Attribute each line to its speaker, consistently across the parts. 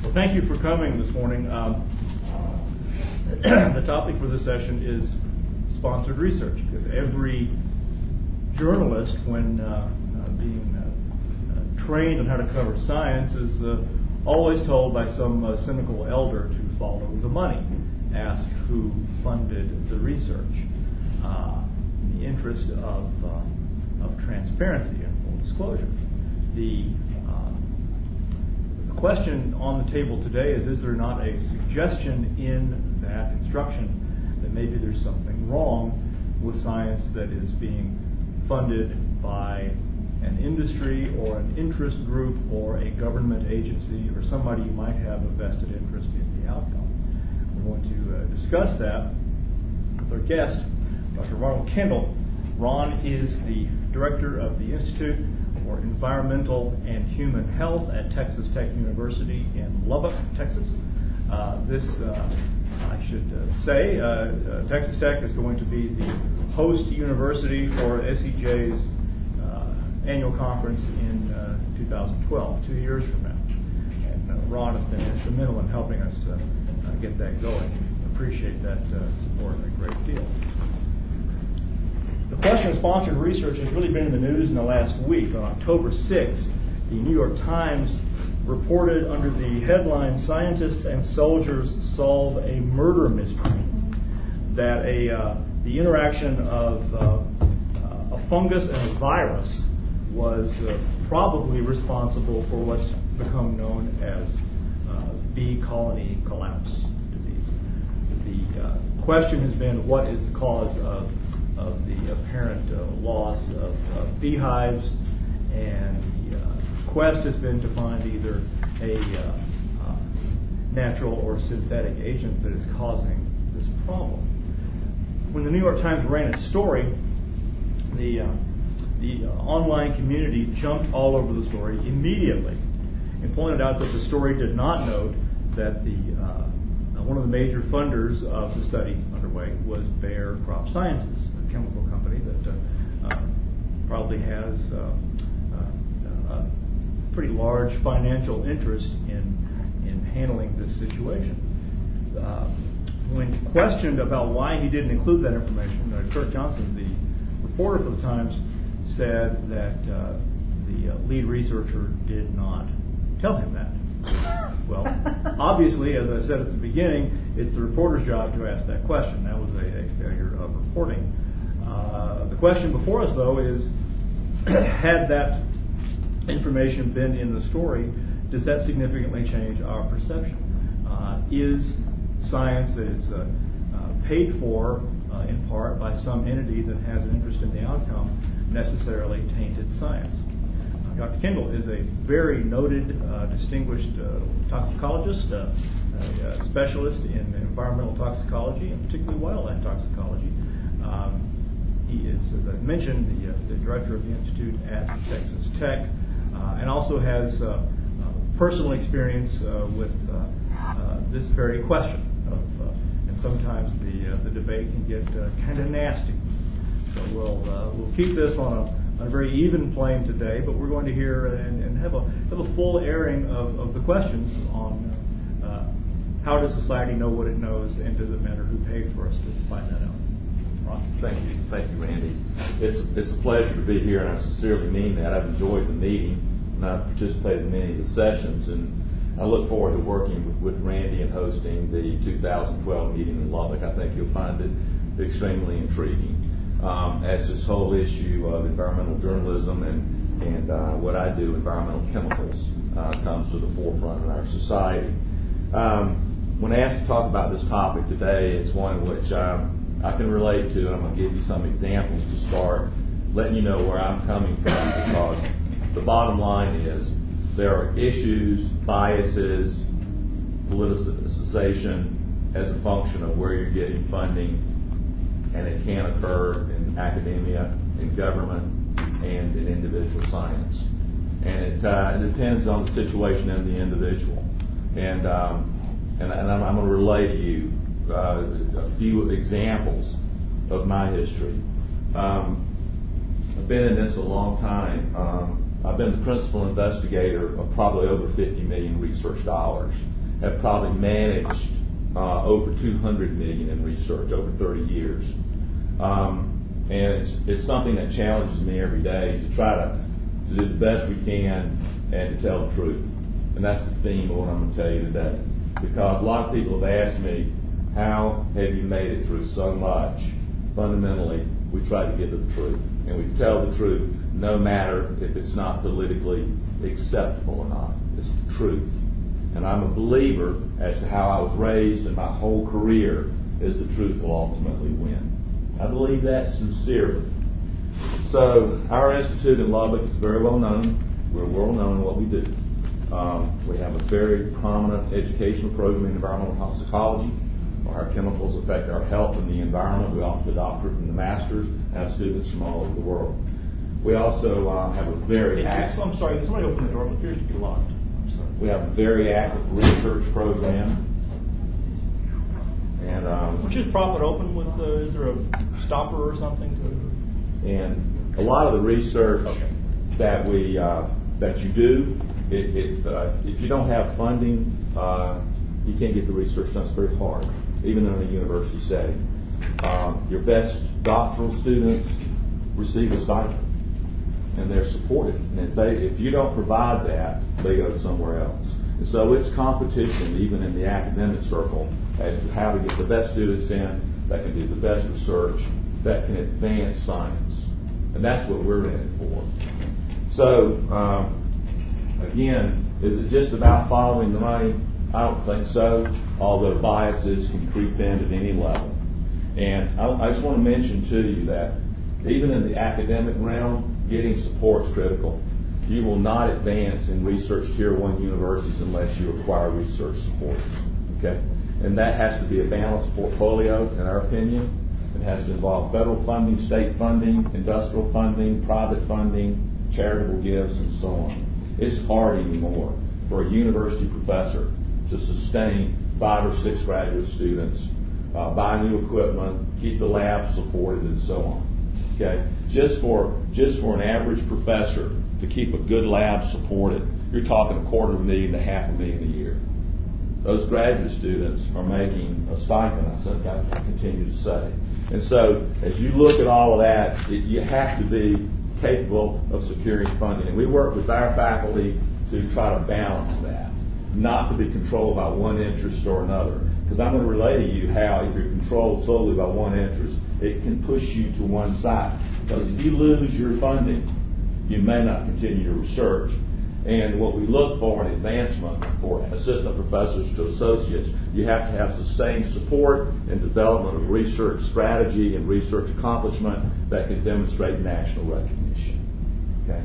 Speaker 1: Well, thank you for coming this morning. The topic for this session is sponsored research, because every journalist, when being trained on how to cover science, is always told by some cynical elder to follow the money. Ask who funded the research, in the interest of transparency and full disclosure. The question on the table today is there not a suggestion in that instruction that maybe there's something wrong with science that is being funded by an industry or an interest group or a government agency or somebody who might have a vested interest in the outcome? We're going to discuss that with our guest, Dr. Ronald Kendall. Ron is the director of the Institute for Environmental and Human Health at Texas Tech University in Lubbock, Texas. I should say, Texas Tech is going to be the host university for SEJ's annual conference in 2012, 2 years from now. And Ron has been instrumental in helping us get that going. Appreciate that support a great deal. The question of sponsored research has really been in the news in the last week. On October 6th, the New York Times reported under the headline, "Scientists and Soldiers Solve a Murder Mystery," that the interaction of a fungus and a virus was probably responsible for what's become known as bee colony collapse disease. The question has been, what is the cause of the apparent loss of beehives, and the quest has been to find either a natural or synthetic agent that is causing this problem. When the New York Times ran its story, the online community jumped all over the story immediately and pointed out that the story did not note that one of the major funders of the study underway was Bayer Crop Sciences, a chemical company that probably has a pretty large financial interest in handling this situation. When questioned about why he didn't include that information, Kurt Johnson, the reporter for the Times, said that the lead researcher did not tell him that. Well, obviously, as I said at the beginning, it's the reporter's job to ask that question. That was a failure of reporting. The question before us, though, is had that information been in the story, does that significantly change our perception? Is science that is paid for in part by some entity that has an interest in the outcome necessarily tainted science? Dr. Kendall is a very noted, distinguished toxicologist, a specialist in environmental toxicology, and particularly wildlife toxicology. He is, as I mentioned, the director of the Institute at Texas Tech, and also has personal experience with this very question. And sometimes the debate can get kind of nasty. So we'll keep this on a very even plane today, but we're going to hear and have a full airing of the questions on how does society know what it knows, and does it matter who paid for us to find that out? Ron?
Speaker 2: Thank you, Randy. It's a pleasure to be here, and I sincerely mean that. I've enjoyed the meeting, and I've participated in many of the sessions, and I look forward to working with Randy and hosting the 2012 meeting in Lubbock. I think you'll find it extremely intriguing. As this whole issue of environmental journalism and what I do, environmental chemicals, comes to the forefront in our society. When asked to talk about this topic today, it's one which I can relate to, and I'm going to give you some examples to start letting you know where I'm coming from, because the bottom line is there are issues, biases, politicization as a function of where you're getting funding, and it can occur in academia, in government, and in individual science. And it depends on the situation and the individual. And I'm going to relay to you a few examples of my history. I've been in this a long time. I've been the principal investigator of probably over 50 million research dollars. have probably managed over 200 million in research over 30 years. And it's something that challenges me every day to try to do the best we can and to tell the truth. And that's the theme of what I'm going to tell you today. Because a lot of people have asked me, how have you made it through so much? Fundamentally, we try to give the truth. And we tell the truth no matter if it's not politically acceptable or not. It's the truth. And I'm a believer as to how I was raised and my whole career is the truth will ultimately win. I believe that sincerely. So our institute in Lubbock is very well known. We're well known in what we do. We have a very prominent educational program in environmental toxicology, where our chemicals affect our health and the environment. We offer the doctorate and the master's, and have students from all over the world. We also have a very active...
Speaker 1: I'm sorry, somebody opened the door. It appears to be locked. I'm sorry.
Speaker 2: We have a very active research program. And
Speaker 1: would you just prop it open with, is there a stopper or something to...
Speaker 2: And a lot of the research that you do, if you don't have funding, you can't get the research done. It's very hard, even in a university setting. Your best doctoral students receive a stipend, and they're supported. And if you don't provide that, they go somewhere else. And so it's competition, even in the academic circle, as to how to get the best students in that can do the best research, that can advance science. And that's what we're in it for. So, again, is it just about following the money? I don't think so, although biases can creep in at any level. And I just want to mention to you that even in the academic realm, getting support is critical. You will not advance in research tier 1 universities unless you acquire research support. Okay? And that has to be a balanced portfolio, in our opinion. It has to involve federal funding, state funding, industrial funding, private funding, charitable gifts, and so on. It's hard anymore for a university professor to sustain 5 or 6 graduate students, buy new equipment, keep the lab supported, and so on. Okay, just for an average professor to keep a good lab supported, you're talking $250,000 to $500,000 a year. Those graduate students are making a stipend. I continue to say. And so, as you look at all of that, you have to be capable of securing funding. And we work with our faculty to try to balance that, not to be controlled by one interest or another. Because I'm going to relay to you how, if you're controlled solely by one interest, it can push you to one side. Because if you lose your funding, you may not continue your research. And what we look for in advancement for assistant professors to associates, you have to have sustained support and development of research strategy and research accomplishment that can demonstrate national recognition. Okay.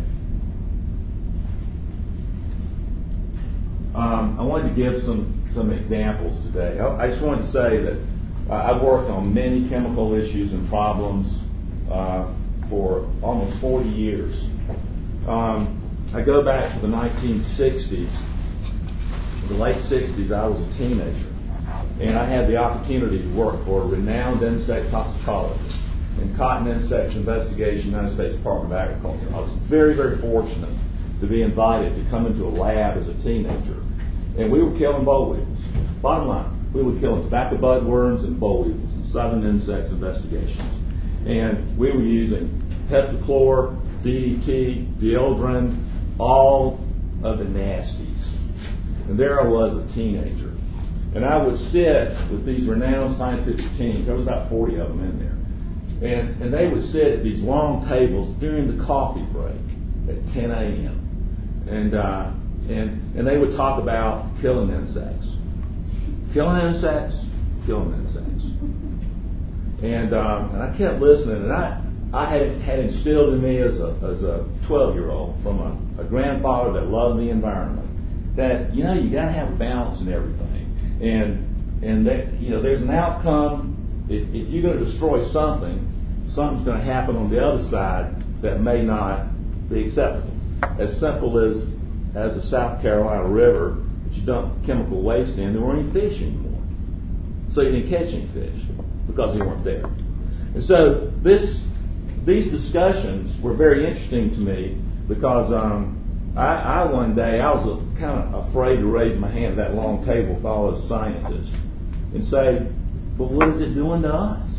Speaker 2: I wanted to give some examples today. I just wanted to say that I've worked on many chemical issues and problems for almost 40 years. I go back to the 1960s. In the late 60s, I was a teenager, and I had the opportunity to work for a renowned insect toxicologist in Cotton Insects Investigation, United States Department of Agriculture. I was very, very fortunate to be invited to come into a lab as a teenager, and we were killing boll weevils. Bottom line, we were killing tobacco budworms and boll weevils in Southern Insects Investigations, and we were using heptachlor, DDT, dieldrin, all of the nasties. And there I was, a teenager. And I would sit with these renowned scientific teams. There was about 40 of them in there. And they would sit at these long tables during the coffee break at 10 a.m. And they would talk about killing insects. Killing insects, killing insects. And I kept listening, and I had instilled in me as a 12-year-old from a grandfather that loved the environment that, you got to have a balance in everything. And that, there's an outcome. If you're going to destroy something's going to happen on the other side that may not be acceptable. As simple as the South Carolina River that you dump chemical waste in, there weren't any fish anymore. So you didn't catch any fish because they weren't there. And so these discussions were very interesting to me because I one day, I was kind of afraid to raise my hand at that long table with all those scientists and say, but what is it doing to us?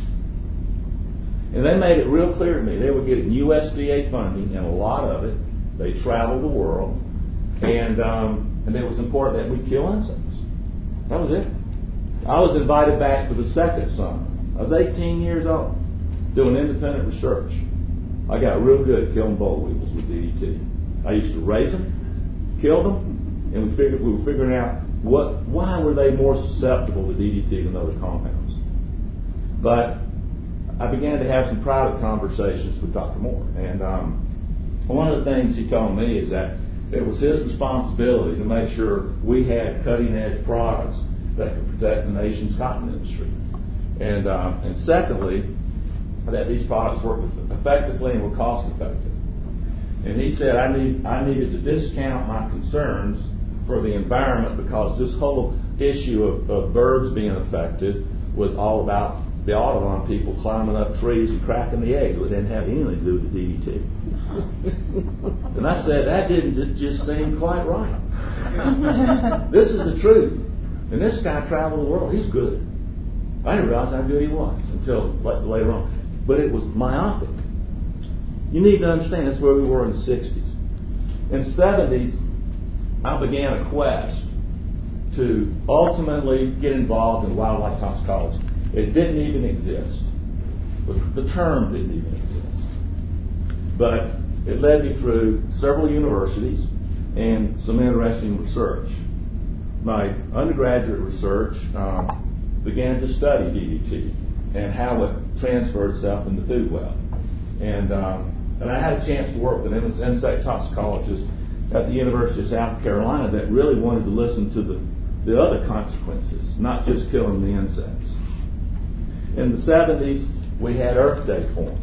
Speaker 2: And they made it real clear to me. They were getting USDA funding, and a lot of it. They traveled the world, and it was important that we kill insects. That was it. I was invited back for the second summer. I was 18 years old, doing independent research. I got real good at killing boll weevils with DDT. I used to raise them, kill them, and we were figuring out why were they more susceptible to DDT than other compounds. But I began to have some private conversations with Dr. Moore, and one of the things he told me is that it was his responsibility to make sure we had cutting-edge products that could protect the nation's cotton industry, and secondly, that these products worked effectively and were cost-effective. And he said I needed to discount my concerns for the environment because this whole issue of birds being affected was all about the Audubon people climbing up trees and cracking the eggs. It didn't have anything to do with the DDT. And I said, that didn't just seem quite right. This is the truth. And this guy traveled the world. He's good. I didn't realize how good he was until later on. But it was myopic. You need to understand that's where we were in the 60s. In the 70s, I began a quest to ultimately get involved in wildlife toxicology. It didn't even exist. The term didn't even exist. But it led me through several universities and some interesting research. My undergraduate research began to study DDT and how it transferred itself in the food web. And I had a chance to work with an insect toxicologist at the University of South Carolina that really wanted to listen to the other consequences, not just killing the insects. In the 70s, we had Earth Day form.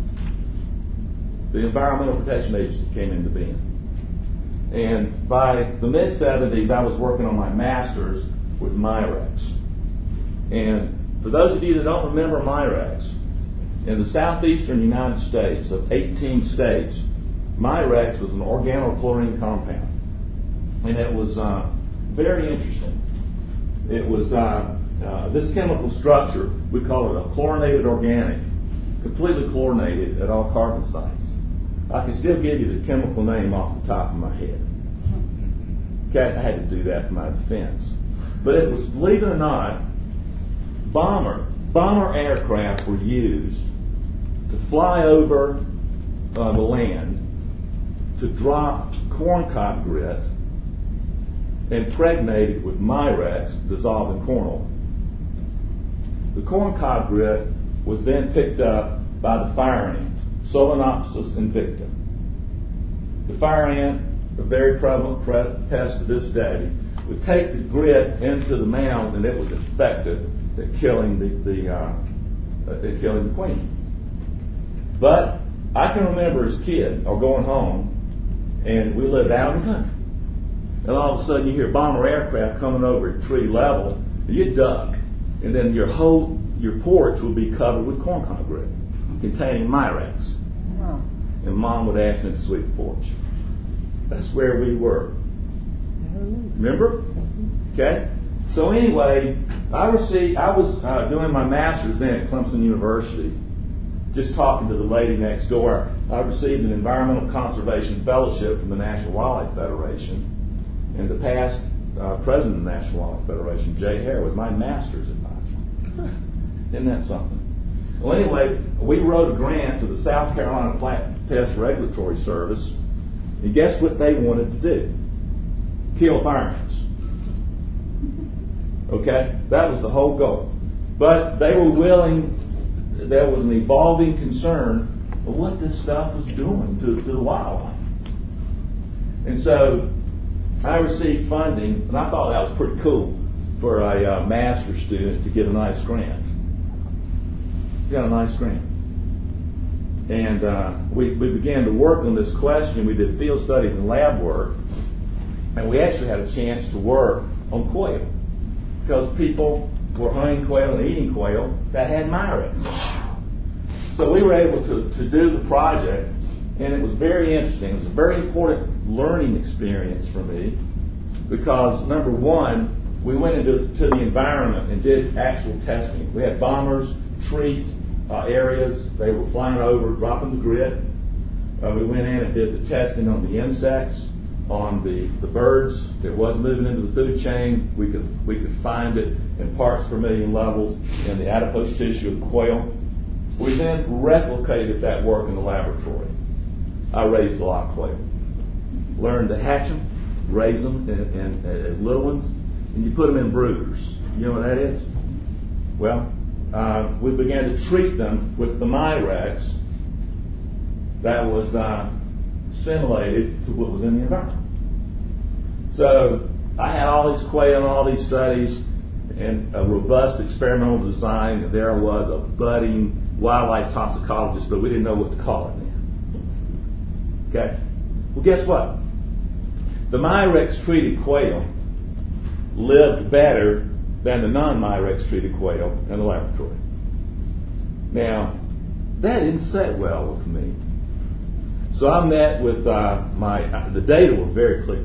Speaker 2: The Environmental Protection Agency came into being. And by the mid-70s, I was working on my master's with Mirex. And for those of you that don't remember Mirex, in the southeastern United States, of 18 states, Mirex was an organochlorine compound. And it was very interesting. It was this chemical structure, we call it a chlorinated organic, completely chlorinated at all carbon sites. I can still give you the chemical name off the top of my head. Okay, I had to do that for my defense. But it was, believe it or not, bomber aircraft were used to fly over the land to drop corncob grit impregnated with Mirex dissolved in corn oil. The corncob grit was then picked up by the fire ant, Solenopsis invicta. The fire ant, a very prevalent pest to this day, would take the grit into the mound and it was effective at killing the queen. But I can remember as a kid, or going home, and we lived out in the country. And all of a sudden you hear bomber aircraft coming over at tree level, and you duck. And then your porch would be covered with corncob grit containing Mirex. Wow. And Mom would ask me to sweep the porch. That's where we were. Remember? Okay? So anyway, I was doing my master's then at Clemson University, just talking to the lady next door. I received an Environmental Conservation Fellowship from the National Wildlife Federation. And the past president of the National Wildlife Federation, Jay Hare, was my master's advisor. Isn't that something? Well, anyway, we wrote a grant to the South Carolina Plant Pest Regulatory Service. And guess what they wanted to do? Kill fire ants. Okay? That was the whole goal. But they were willing, there was an evolving concern of what this stuff was doing to the wildlife. And so I received funding, and I thought that was pretty cool for a master's student to get a nice grant. Got a nice grant. And we began to work on this question. We did field studies and lab work. And we actually had a chance to work on quail. Because people were hunting quail and eating quail that had Mirex. So we were able to do the project. And it was very interesting. It was a very important learning experience for me because, number one, we went into the environment and did actual testing. We had bombers treat areas. They were flying over, dropping the grit. We went in and did the testing on the insects, on the birds that was moving into the food chain. We could find it in parts per million levels in the adipose tissue of the quail. We then replicated that work in the laboratory. I raised a lot of quail. Learned to hatch them, raise them as little ones, and you put them in brooders. You know what that is? Well, we began to treat them with the Mirex that was simulated to what was in the environment. So I had all these quail and all these studies and a robust experimental design, and there I was, a budding wildlife toxicologist, but we didn't know what to call it then. Okay? Well, guess what? The Mirex treated quail lived better than the non-Mirex treated quail in the laboratory. Now, that didn't sit well with me. So I met with the data were very clear.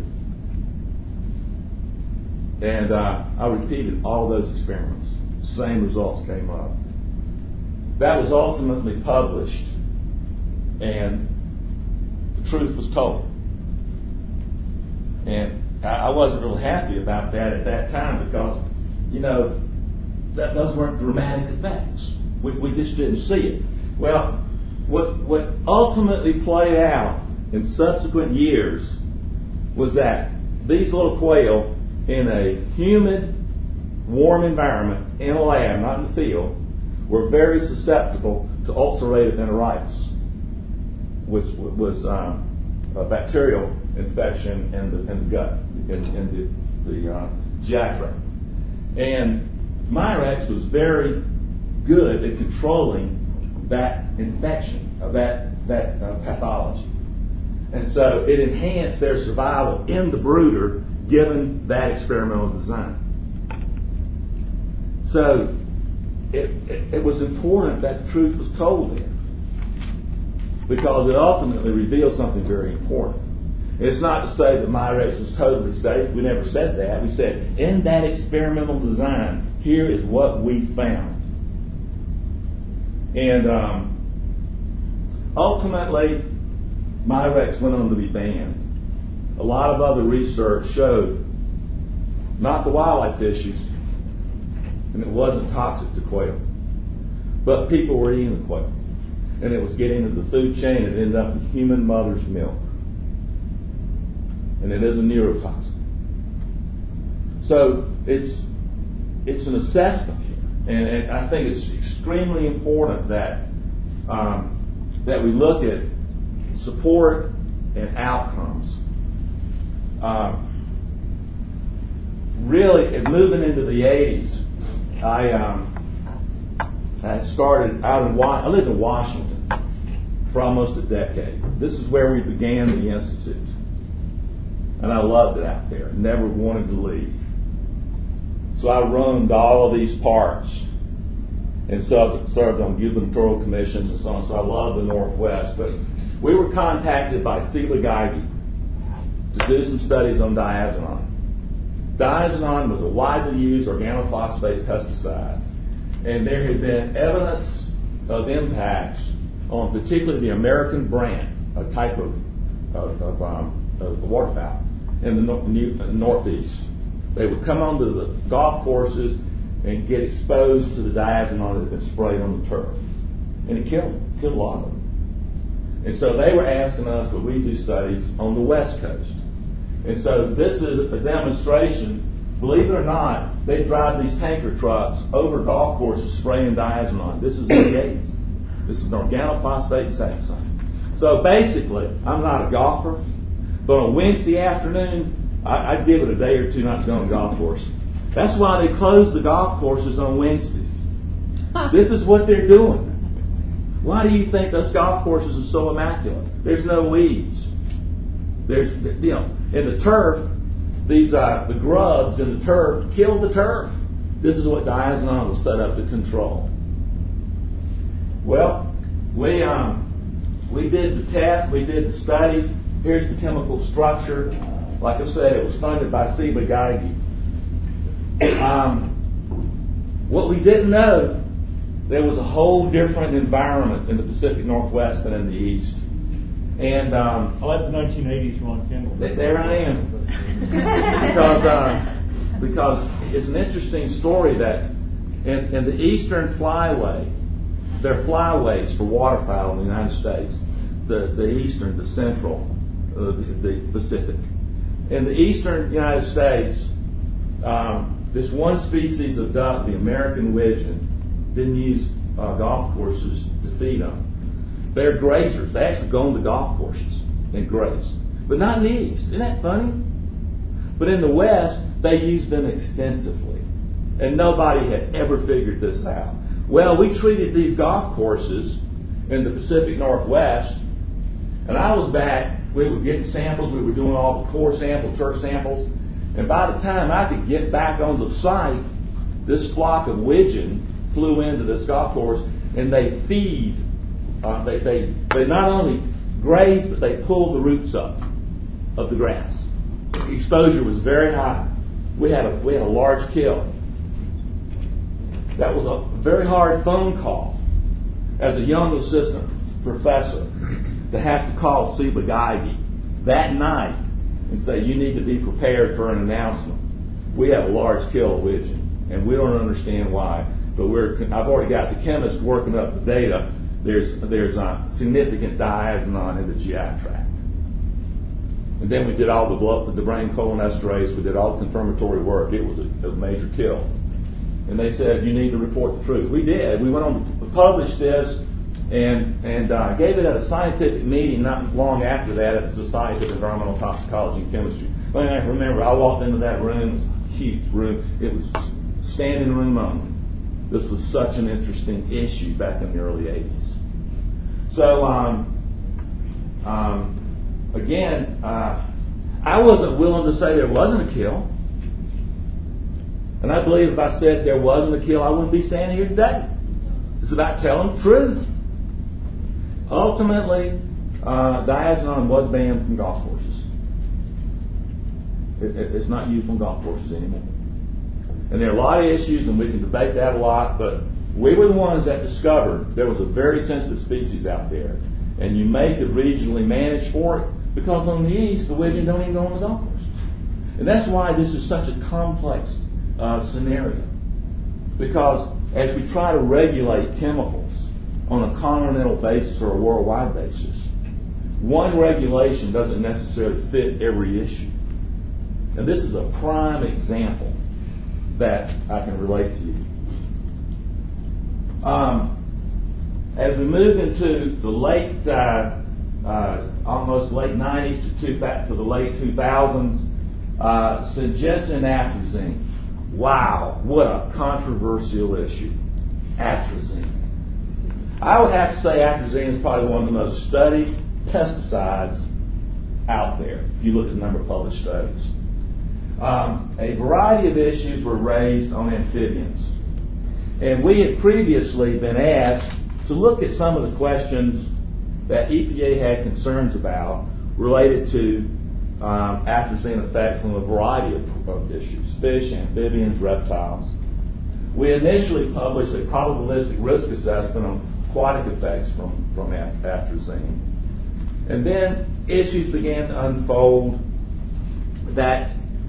Speaker 2: And I repeated all those experiments. Same results came up. That was ultimately published, and the truth was told. And I wasn't real happy about that at that time because, those weren't dramatic effects. We just didn't see it. Well, what ultimately played out in subsequent years was that these little quail in a humid, warm environment in a lab, not in the field, were very susceptible to ulcerative enteritis, which was a bacterial infection in the gut, in the GI tract. And Mirex was very good at controlling that infection, that pathology. And so it enhanced their survival in the brooder given that experimental design. So it was important that the truth was told there because it ultimately revealed something very important. It's not to say that Mirex was totally safe. We never said that. We said, in that experimental design, here is what we found. And ultimately, Mirex went on to be banned. A lot of other research showed not the wildlife issues, and it wasn't toxic to quail, but people were eating the quail, and it was getting into the food chain and it ended up in human mother's milk. And it is a neurotoxin. So it's an assessment here, and I think it's extremely important that we look at support and outcomes. Really, moving into the 80s, I started out I lived in Washington for almost a decade. This is where we began the Institute. And I loved it out there. Never wanted to leave. So I roamed all of these parks and served on gubernatorial commissions and so on. So I loved the Northwest. But we were contacted by Seela Geigy to do some studies on diazinon. Diazinon was a widely used organophosphate pesticide. And there had been evidence of impacts on particularly the American brant, a type of waterfowl in the Northeast. They would come onto the golf courses and get exposed to the diazinon that had been sprayed on the turf. And it killed a lot of them. And so they were asking us, would we do studies on the West Coast? And so this is a demonstration. Believe it or not, they drive these tanker trucks over golf courses spraying diazinon. This is in Gates. This is an organophosphate insecticide. So basically, I'm not a golfer, but on Wednesday afternoon, I'd give it a day or two not to go on the golf course. That's why they close the golf courses on Wednesdays. This is what they're doing. Why do you think those golf courses are so immaculate? There's no weeds. There's, in the turf, the grubs in the turf kill the turf. This is what diazinon was set up to control. Well, we We did the test, we did the studies. Here's the chemical structure. Like I said, it was funded by Ciba Geigy. What we didn't know, there was a whole different environment in the Pacific Northwest than in the East. And
Speaker 1: I like the 1980s Ron Kendall.
Speaker 2: there I am. because it's an interesting story that in the Eastern Flyway, there are flyways for waterfowl in the United States. The Eastern, the Central, the Pacific. In the Eastern United States, this one species of duck, the American widgeon, didn't use golf courses to feed them. They're grazers. They actually go on the golf courses and graze. But not in the East. Isn't that funny? But in the West, they use them extensively. And nobody had ever figured this out. Well, we treated these golf courses in the Pacific Northwest, and I was back. We were getting samples. We were doing all the core samples, turf samples. And by the time I could get back on the site, this flock of widgeon flew into this golf course, and they feed. They not only graze, but they pull the roots up of the grass. The exposure was very high. We had a large kill. That was a very hard phone call as a young assistant professor to have to call Ciba Geigy that night and say, you need to be prepared for an announcement. We have a large kill of widgeon, and we don't understand why. But I've already got the chemist working up the data. There's significant diazinon in the GI tract. And then we did all the brain cholinesterase. We did all the confirmatory work. It was a major kill. And they said, you need to report the truth. We did. We went on to publish this and gave it at a scientific meeting not long after that at the Society of Environmental Toxicology and Chemistry. But I remember I walked into that room. It was a huge room. It was standing room only. This was such an interesting issue back in the early 80s. So, again, I wasn't willing to say there wasn't a kill. And I believe if I said there wasn't a kill, I wouldn't be standing here today. It's about telling the truth. Ultimately, diazinon was banned from golf courses. It's not used on golf courses anymore. And there are a lot of issues, and we can debate that a lot, but we were the ones that discovered there was a very sensitive species out there. And you make it regionally managed for it, because on the East, the widgeon don't even go on the golf courses. And that's why this is such a complex scenario. Because as we try to regulate chemicals on a continental basis or a worldwide basis, one regulation doesn't necessarily fit every issue. And this is a prime example that I can relate to you. As we move into the late, almost late 90s to the late 2000s, Syngenta and atrazine. Wow, what a controversial issue. Atrazine. I would have to say atrazine is probably one of the most studied pesticides out there, if you look at the number of published studies. A variety of issues were raised on amphibians. And we had previously been asked to look at some of the questions that EPA had concerns about related to atrazine effect from a variety of issues, fish, amphibians, reptiles. We initially published a probabilistic risk assessment on aquatic effects from atrazine. And then issues began to unfold that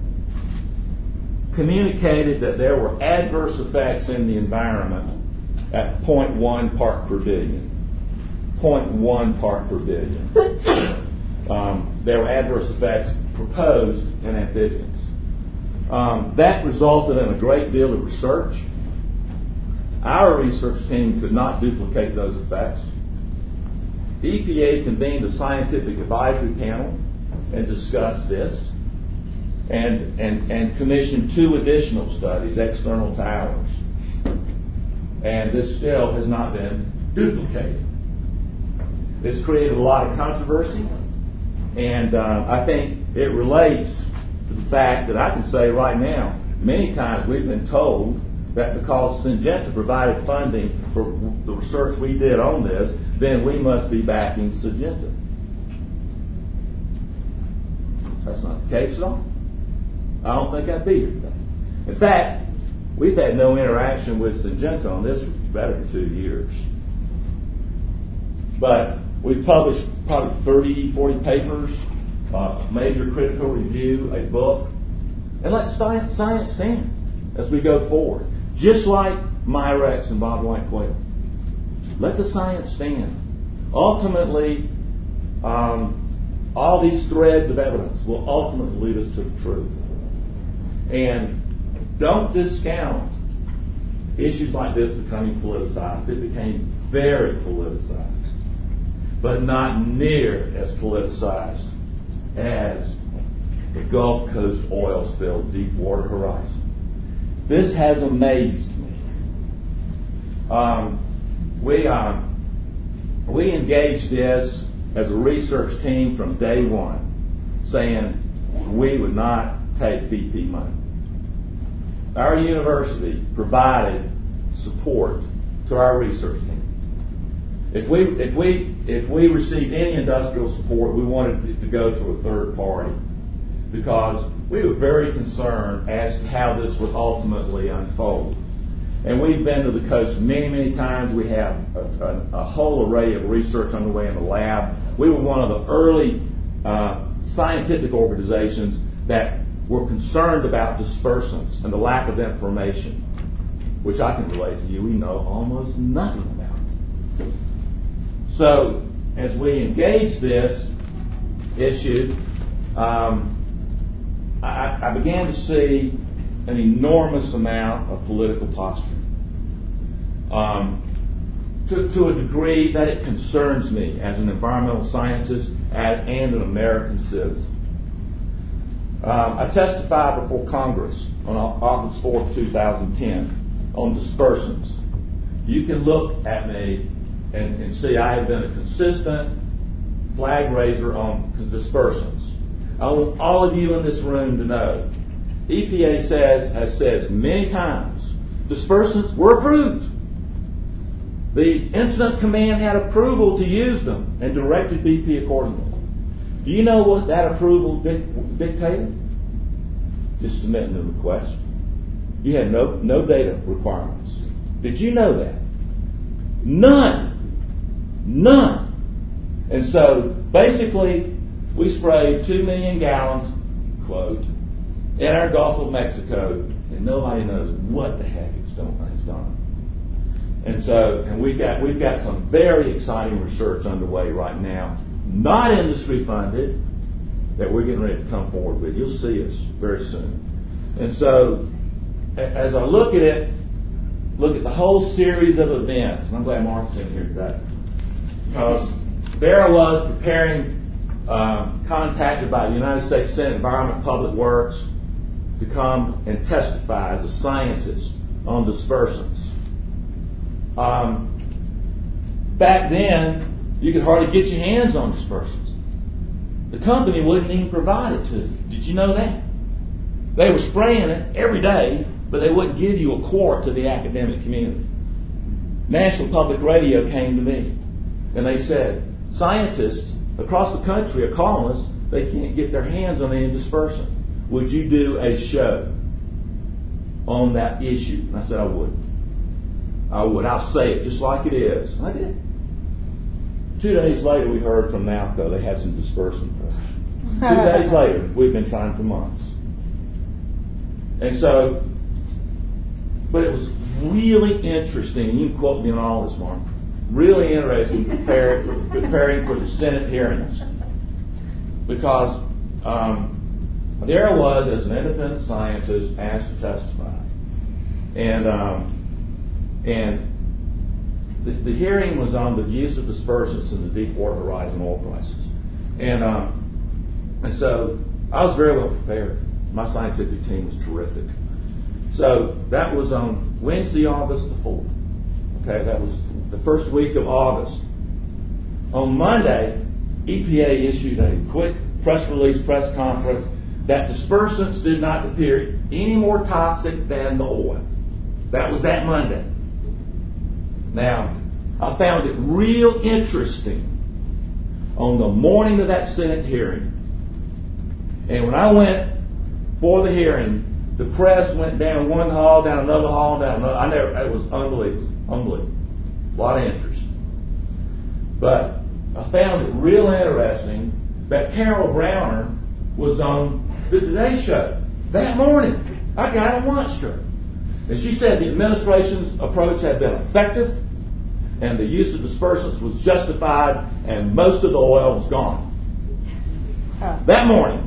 Speaker 2: communicated that there were adverse effects in the environment at 0.1 part per billion. 0.1 part per billion. There were adverse effects proposed in amphibians. That resulted in a great deal of research. Our research team could not duplicate those effects. EPA convened a scientific advisory panel and discussed this and commissioned 2 additional studies, external to ours. And this still has not been duplicated. It's created a lot of controversy, and I think it relates to the fact that I can say right now, many times we've been told that because Syngenta provided funding for the research we did on this, then we must be backing Syngenta. That's not the case at all. I don't think I'd be here today. In fact, we've had no interaction with Syngenta on this for better than 2 years. But we've published probably 30, 40 papers, a major critical review, a book, and let science stand as we go forward. Just like Mirex and Bob White Quail. Let the science stand. Ultimately, all these threads of evidence will ultimately lead us to the truth. And don't discount issues like this becoming politicized. It became very politicized, but not near as politicized as the Gulf Coast oil spill, Deepwater Horizon. This has amazed me. We engaged this as a research team from day one, saying we would not take BP money. Our university provided support to our research team. If we received any industrial support, we wanted it to go to a third party, because we were very concerned as to how this would ultimately unfold. And we've been to the coast many, many times. We have a whole array of research underway in the lab. We were one of the early scientific organizations that were concerned about dispersants and the lack of information, which I can relate to you. We know almost nothing about it. So, as we engage this issue, I began to see an enormous amount of political posturing, to a degree that it concerns me as an environmental scientist and an American citizen. I testified before Congress on August 4th, 2010 on dispersants. You can look at me and see I have been a consistent flag raiser on dispersants. I want all of you in this room to know EPA has said many times dispersants were approved. The Incident Command had approval to use them and directed BP accordingly. Do you know what that approval dictated? Just submitting the request. You had no data requirements. Did you know that? None. And so basically, we sprayed 2 million gallons, quote, in our Gulf of Mexico, and nobody knows what the heck it's done. And we've got some very exciting research underway right now, not industry funded, that we're getting ready to come forward with. You'll see us very soon. And so, as I look at the whole series of events, and I'm glad Mark's in here today, because there I was preparing, contacted by the United States Senate Environment and Public Works to come and testify as a scientist on dispersants. Back then, you could hardly get your hands on dispersants. The company wouldn't even provide it to you. Did you know that? They were spraying it every day, but they wouldn't give you a quart to the academic community. National Public Radio came to me, and they said, scientists across the country are calling us. They can't get their hands on any dispersant. Would you do a show on that issue? And I said, I would. I'll say it just like it is. And I did. 2 days later, we heard from NALCO they had some dispersant. 2 days later, we've been trying for months. And so, but it was really interesting, and you can quote me on all this, Mark, really interesting preparing for the Senate hearings. Because there I was as an independent scientist asked to testify. And the hearing was on the use of dispersants in the Deepwater Horizon oil crisis. And so I was very well prepared. My scientific team was terrific. So that was on Wednesday, August the 4th. Okay, that was the first week of August. On Monday, EPA issued a quick press release, press conference, that dispersants did not appear any more toxic than the oil. That was that Monday. Now, I found it real interesting on the morning of that Senate hearing. And when I went for the hearing, the press went down one hall, down another hall, down another. It was unbelievable. Unbelievable. A lot of interest. But I found it real interesting that Carol Browner was on the Today Show that morning. I got and watched her. And she said the administration's approach had been effective and the use of dispersants was justified and most of the oil was gone. That morning.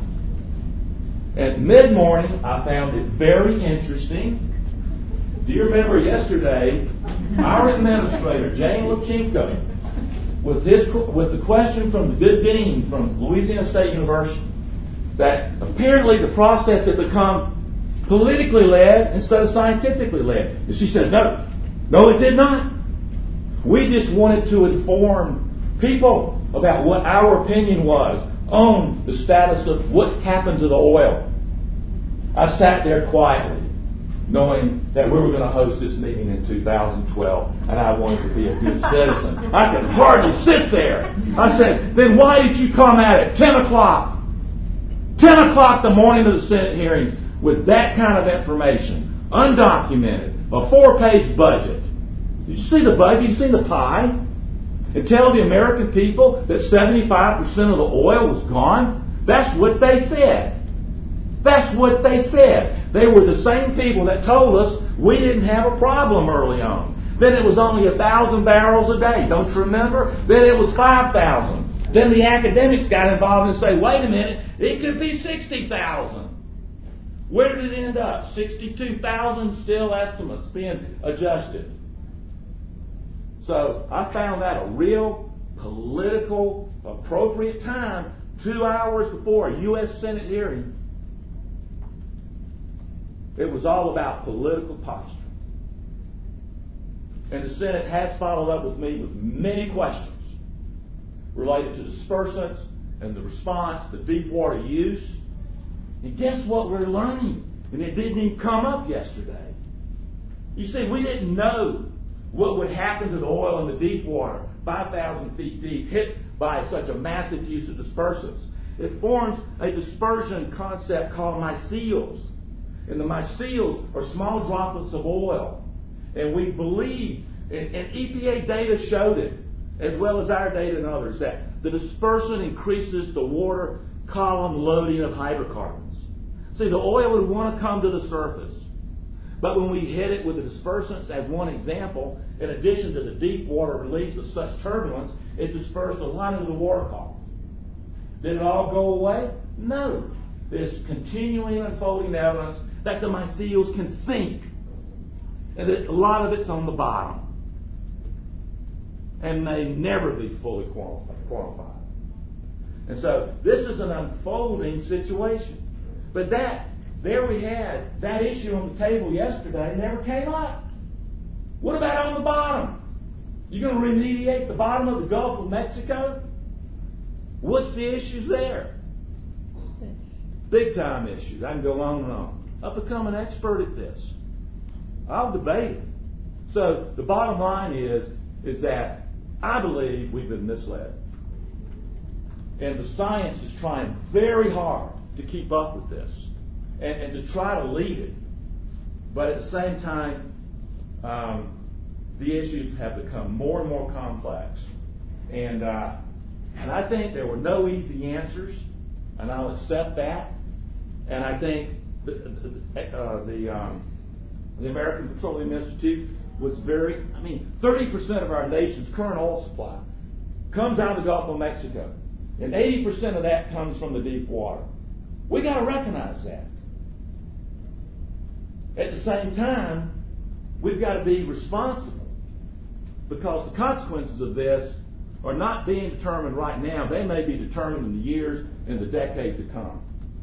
Speaker 2: At mid-morning, I found it very interesting. Do you remember yesterday, our administrator, Jane Lubchenco, with the question from the good dean from Louisiana State University, that apparently the process had become politically led instead of scientifically led. And she says, no, it did not. We just wanted to inform people about what our opinion was on the status of what happened to the oil. I sat there quietly, knowing that we were going to host this meeting in 2012, and I wanted to be a good citizen. I could hardly sit there. I said, then why did you come at it 10 o'clock? 10 o'clock the morning of the Senate hearings with that kind of information, undocumented, a 4-page budget. Did you see the budget? Did you see the pie? And tell the American people that 75% of the oil was gone? That's what they said. That's what they said. They were the same people that told us we didn't have a problem early on. Then it was only 1,000 barrels a day. Don't you remember? Then it was 5,000. Then the academics got involved and say, wait a minute, it could be 60,000. Where did it end up? 62,000 still estimates being adjusted. So I found that a real political appropriate time, 2 hours before a U.S. Senate hearing. It was all about political posture. And the Senate has followed up with me with many questions related to dispersants and the response to deep water use. And guess what we're learning? And it didn't even come up yesterday. You see, we didn't know what would happen to the oil in the deep water, 5,000 feet deep, hit by such a massive use of dispersants. It forms a dispersion concept called mycelials. And the mycelials are small droplets of oil. And we believe, and EPA data showed it, as well as our data and others, that the dispersant increases the water column loading of hydrocarbons. See, the oil would want to come to the surface. But when we hit it with the dispersants, as one example, in addition to the deep water release of such turbulence, it dispersed a lot into the water column. Did it all go away? No. There's continuing unfolding evidence that the mycelials can sink. And that a lot of it's on the bottom. And may never be fully quantified. And so this is an unfolding situation. But there we had that issue on the table yesterday, never came up. What about on the bottom? You going to remediate the bottom of the Gulf of Mexico? What's the issues there? Big time issues. I can go on and on. I've become an expert at this. I'll debate it. So the bottom line is that I believe we've been misled. And the science is trying very hard to keep up with this and to try to lead it. But at the same time, the issues have become more and more complex. And I think there were no easy answers, and I'll accept that. And I think the American Petroleum Institute was 30% of our nation's current oil supply comes out of the Gulf of Mexico. And 80% of that comes from the deep water. We got to recognize that. At the same time, we've got to be responsible, because the consequences of this are not being determined right now. They may be determined in the years and the decade to come.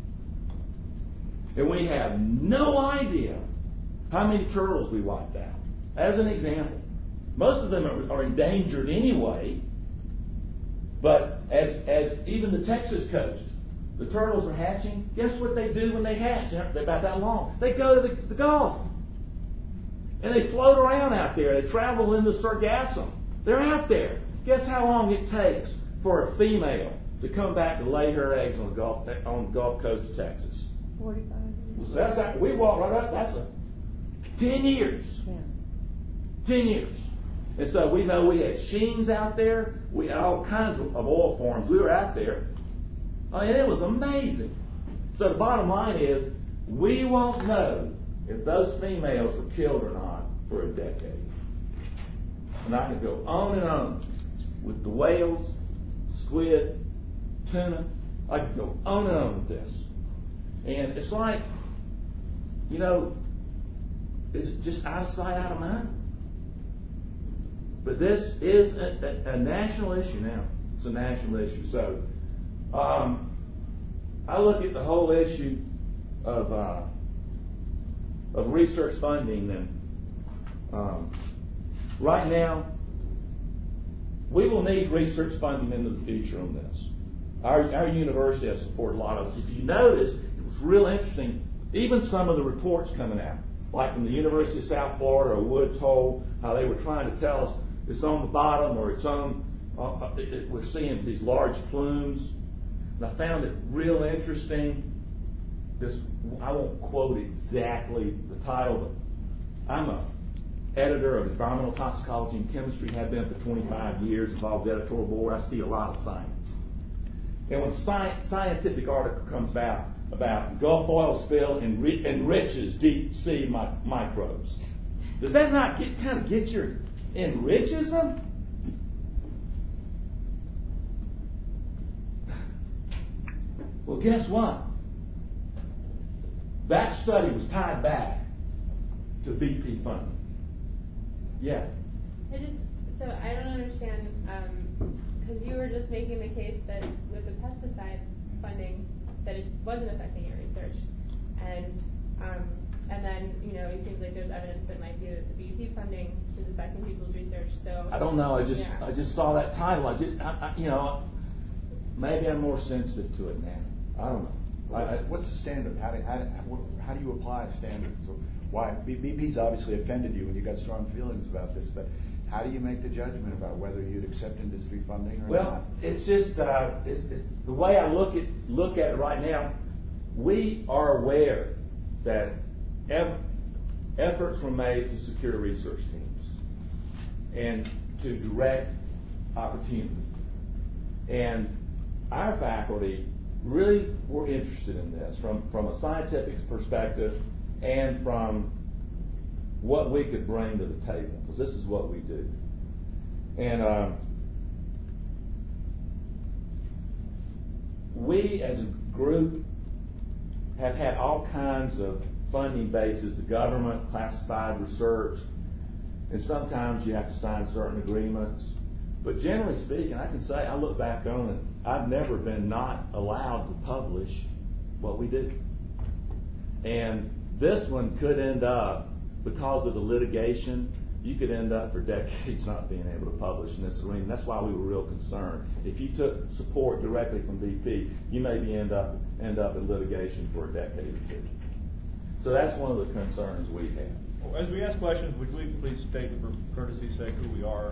Speaker 2: And we have no idea how many turtles we wiped out. As an example, most of them are endangered anyway. But as even the Texas coast, the turtles are hatching. Guess what they do when they hatch? They're about that long. They go to the Gulf. And they float around out there. They travel in the sargassum. They're out there. Guess how long it takes for a female to come back to lay her eggs on the Gulf Coast of Texas?
Speaker 3: 45 years.
Speaker 2: That's we walk right up. That's 10 years.
Speaker 3: Yeah.
Speaker 2: 10 years. And so we know we had sheens out there. We had all kinds of oil forms. We were out there. I mean, it was amazing. So the bottom line is, we won't know if those females were killed or not for a decade. And I could go on and on with the whales, squid, tuna. I could go on and on with this. And it's like, you know, is it just out of sight, out of mind? But this is a national issue now. It's a national issue. So I look at the whole issue of research funding, and right now we will need research funding into the future on this. Our university has supported a lot of this. If you notice, it was real interesting. Even some of the reports coming out, like from the University of South Florida or Woods Hole, how they were trying to tell us it's on the bottom or it's on. We're seeing these large plumes. And I found it real interesting. I won't quote exactly the title, but I'm an editor of environmental toxicology and chemistry, have been for 25 years, involved with the editorial board. I see a lot of science. And when a scientific article comes out about Gulf oil spill enriches deep sea microbes, does that not get your enriches them? Well, guess what? That study was tied back to BP funding. Yeah.
Speaker 4: So I don't understand, because you were just making the case that with the pesticide funding, that it wasn't affecting your research, and then it seems like there's evidence that might be that the BP funding is affecting people's research. So
Speaker 2: I don't know. I just saw that title. Maybe I'm more sensitive to it now. I don't know.
Speaker 5: What's the standard? How do you apply standards? Why BP's obviously offended you and you got strong feelings about this, but how do you make the judgment about whether you'd accept industry funding or not?
Speaker 2: Well, it's just it's the way I look at it right now. We are aware that efforts were made to secure research teams and to direct opportunity, and our faculty really were interested in this from a scientific perspective and from what we could bring to the table, because this is what we do. And we as a group have had all kinds of funding bases, the government, classified research, and sometimes you have to sign certain agreements. But generally speaking, I can say, I look back on it, I've never been not allowed to publish what we do. And this one could end up, because of the litigation, you could end up for decades not being able to publish in this arena. That's why we were real concerned. If you took support directly from BP, you maybe end up in litigation for a decade or two. So that's one of the concerns we have.
Speaker 1: Well, as we ask questions, would we please state for courtesy's sake who we are?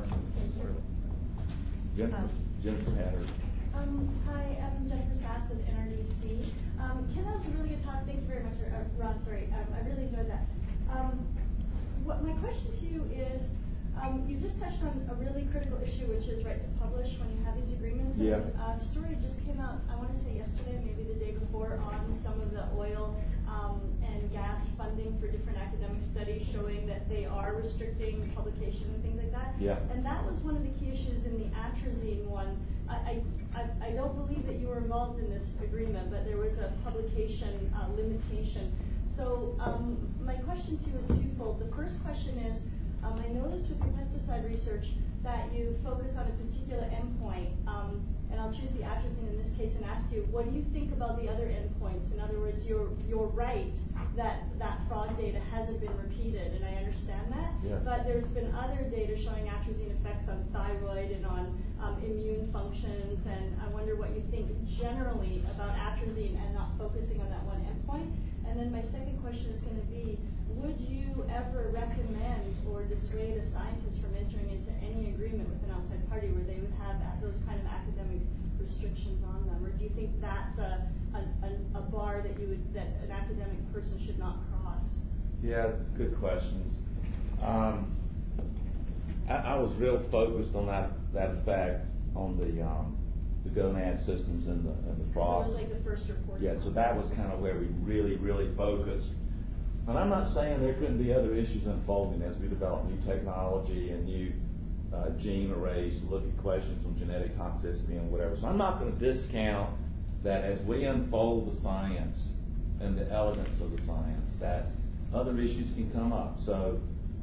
Speaker 2: Jennifer Hatter.
Speaker 6: Hi, I'm Jennifer Sass with NRDC. Ken, that was a really good talk. Thank you very much, Ron. Sorry, I really enjoyed that. What my question to you is, you just touched on a really critical issue, which is right to publish when you have these agreements.
Speaker 2: Yeah.
Speaker 6: And a story just came out, I want to say yesterday, maybe the day before, on some of the oil and gas funding for different academic studies, showing that they are restricting publication and things like that.
Speaker 2: Yeah.
Speaker 6: And that was one of the key issues in the atrazine one. I don't believe that you were involved in this agreement, but there was a publication limitation. So my question to you is twofold. The first question is, I noticed with your pesticide research that you focus on a particular endpoint, and I'll choose the atrazine in this case and ask you, what do you think about the other endpoints? In other words, you're right that frog data hasn't been repeated, and I understand that,
Speaker 2: yeah. But
Speaker 6: there's been other data showing atrazine effects on thyroid and on immune functions, and I wonder what you think generally about atrazine and not focusing on that one endpoint. And then my second question is going to be, would you ever recommend dissuade a scientist from entering into any agreement with an outside party where they would have those kind of academic restrictions on them? Or do you think that's a bar that an academic person should not cross?
Speaker 2: Yeah, good questions. I was real focused on that effect on the gonad systems and the frogs.
Speaker 6: So it was like the first report.
Speaker 2: Yeah, so that was kind of where we really focused. And I'm not saying there couldn't be other issues unfolding as we develop new technology and new gene arrays to look at questions on genetic toxicity and whatever. So I'm not going to discount that as we unfold the science and the elegance of the science, that other issues can come up. So,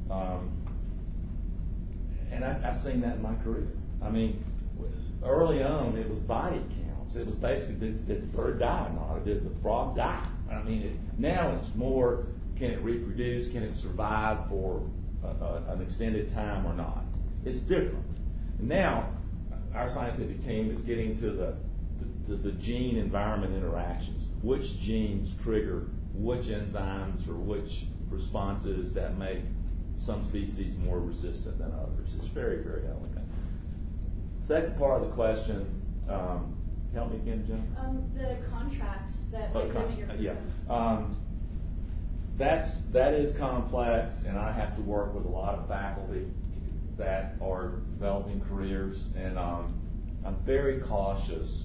Speaker 2: and I've seen that in my career. I mean, early on, it was body counts. It was basically, did the bird die or not? Or did the frog die? I mean, now it's more, can it reproduce? Can it survive for an extended time or not? It's different. Now, our scientific team is getting to the gene-environment interactions. Which genes trigger which enzymes or which responses that make some species more resistant than others. It's very elegant. Second part of the question, help me again, Jim.
Speaker 6: The contracts that limit your freedom.
Speaker 2: That is complex, and I have to work with a lot of faculty that are developing careers, and I'm very cautious.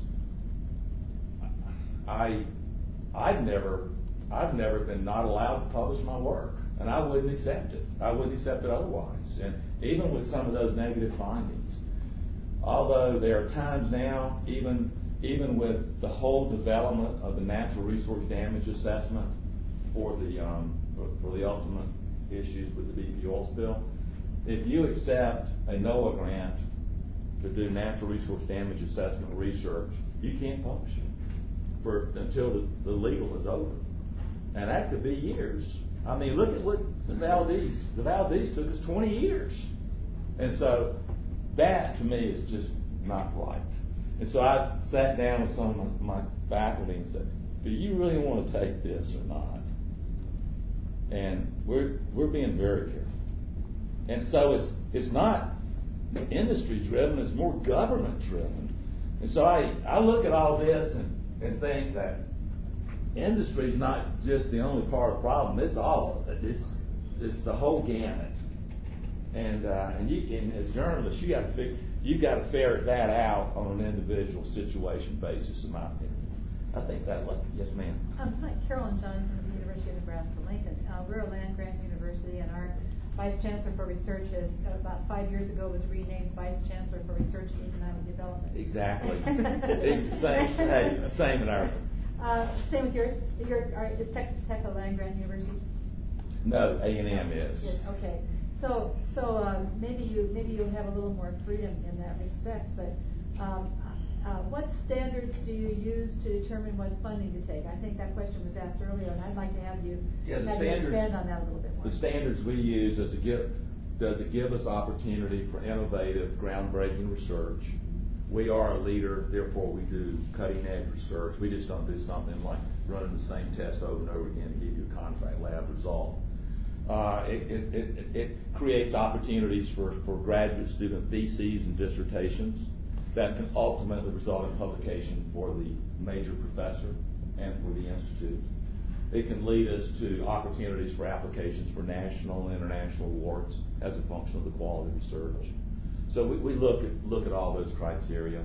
Speaker 2: I've never been not allowed to publish my work, and I wouldn't accept it. I wouldn't accept it otherwise. And even with some of those negative findings, although there are times now, even with the whole development of the natural resource damage assessment for the ultimate issues with the BP oil spill, if you accept a NOAA grant to do natural resource damage assessment research, you can't publish it until the legal is over. And that could be years. I mean, look at what the Valdez took us 20 years. And so that, to me, is just not right. And so I sat down with some of my faculty and said, do you really want to take this or not? And we're being very careful. And so it's not industry driven, it's more government driven. And so I look at all this and think that industry is not just the only part of the problem. It's all of it. It's the whole gamut. And as journalists, you got to ferret that out on an individual situation basis, in my opinion. I think that way. Yes, ma'am.
Speaker 3: Hi, Carolyn Johnson of the University of Nebraska-Lincoln. We're a land-grant university, and our Vice Chancellor for Research about 5 years ago was renamed Vice Chancellor for Research and Economic Development.
Speaker 2: Exactly. Same in our.
Speaker 3: Same with yours. Is Texas Tech a land-grant university?
Speaker 2: No, A&M is.
Speaker 3: Okay. So maybe you have a little more freedom in that respect, but what standards do you use to determine what funding to take? I think that question was asked earlier, and I'd like to have you expand on that a little bit more.
Speaker 2: The standards we use does it give us opportunity for innovative, groundbreaking research. We are a leader, therefore we do cutting-edge research. We just don't do something like running the same test over and over again to give you a contract lab result. It creates opportunities for graduate student theses and dissertations that can ultimately result in publication for the major professor and for the institute. It can lead us to opportunities for applications for national and international awards as a function of the quality of research. So we look at all those criteria,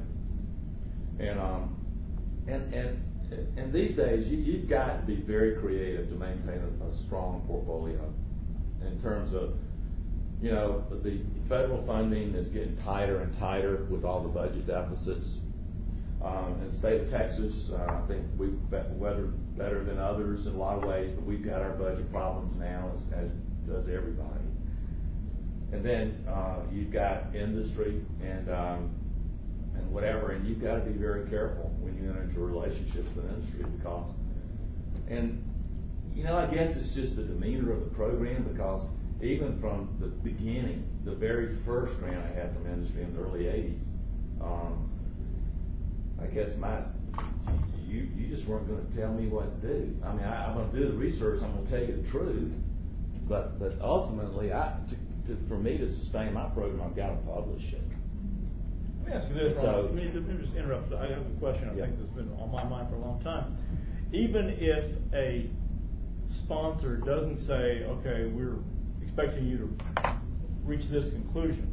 Speaker 2: and these days you've got to be very creative to maintain a strong portfolio. In terms of, the federal funding is getting tighter and tighter with all the budget deficits. In the state of Texas, I think we've weathered better than others in a lot of ways, but we've got our budget problems now, as does everybody. And then you've got industry and whatever, and you've got to be very careful when you enter into relationships with industry because, I guess it's just the demeanor of the program because even from the beginning, the very first grant I had from industry in the early 80s, I guess you just weren't going to tell me what to do. I mean, I'm going to do the research, I'm going to tell you the truth, but ultimately, for me to sustain my program, I've got to publish it.
Speaker 1: Let me ask you this,
Speaker 2: So-
Speaker 1: Ron. Let me just interrupt. I have a question I think that's been on my mind for a long time. Even if a sponsor doesn't say, okay, we're expecting you to reach this conclusion,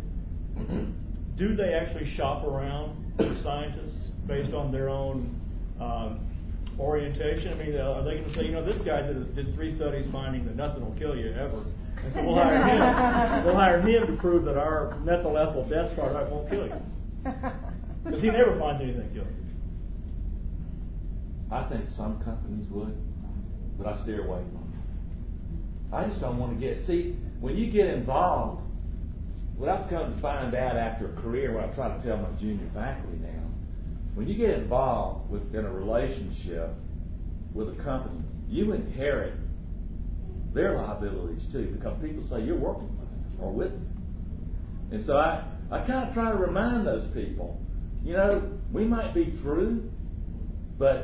Speaker 1: do they actually shop around for scientists based on their own orientation? I mean, are they going to say, this guy did 3 studies finding that nothing will kill you ever, and so we'll hire him. We'll hire him to prove that our methyl ethyl death product won't kill you, because he never finds anything killing you.
Speaker 2: I think some companies would, but I steer away from it. I just don't want to see, when you get involved, what I've come to find out after a career, what I try to tell my junior faculty now, when you get involved in a relationship with a company, you inherit their liabilities too, because people say you're working for them or with them. And so I kind of try to remind those people, we might be through, but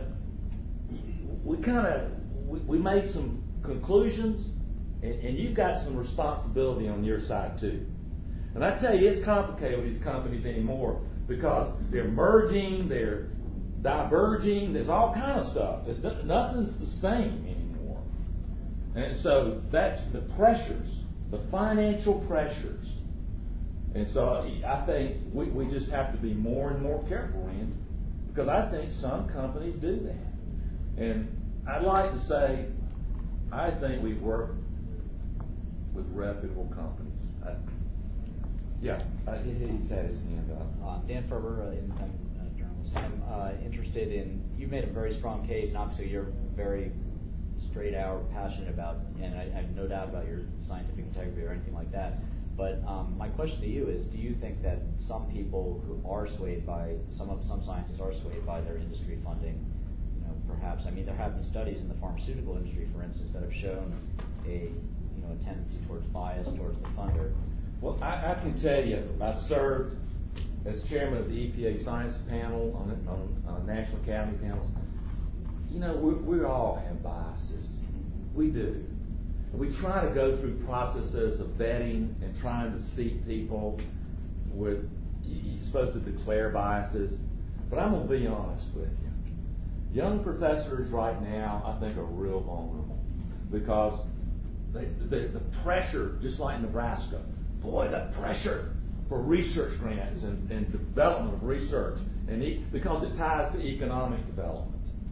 Speaker 2: we made some conclusions, and you've got some responsibility on your side too. And I tell you, it's complicated with these companies anymore, because they're merging, they're diverging, there's all kind of stuff. Nothing's the same anymore. And so that's the pressures, the financial pressures. And so I think we just have to be more and more careful, Randy, because I think some companies do that. And I'd like to say, I think we work with reputable companies. He's had his hand up.
Speaker 7: Dan Ferber, independent journalist. I'm interested in, you've made a very strong case, and obviously you're very straight out passionate about, and I have no doubt about your scientific integrity or anything like that. But my question to you is, do you think that some people who are swayed by, some scientists are swayed by their industry funding, perhaps, there have been studies in the pharmaceutical industry, for instance, that have shown a tendency towards bias towards the funder.
Speaker 2: Well, I can tell you, I served as chairman of the EPA science panel on National Academy panels. We all have biases. We do. We try to go through processes of vetting and trying to seat people with, you're supposed to declare biases. But I'm going to be honest with you. Young professors right now, I think, are real vulnerable, because the pressure, just like Nebraska, boy, the pressure for research grants and development of research, because it ties to economic development.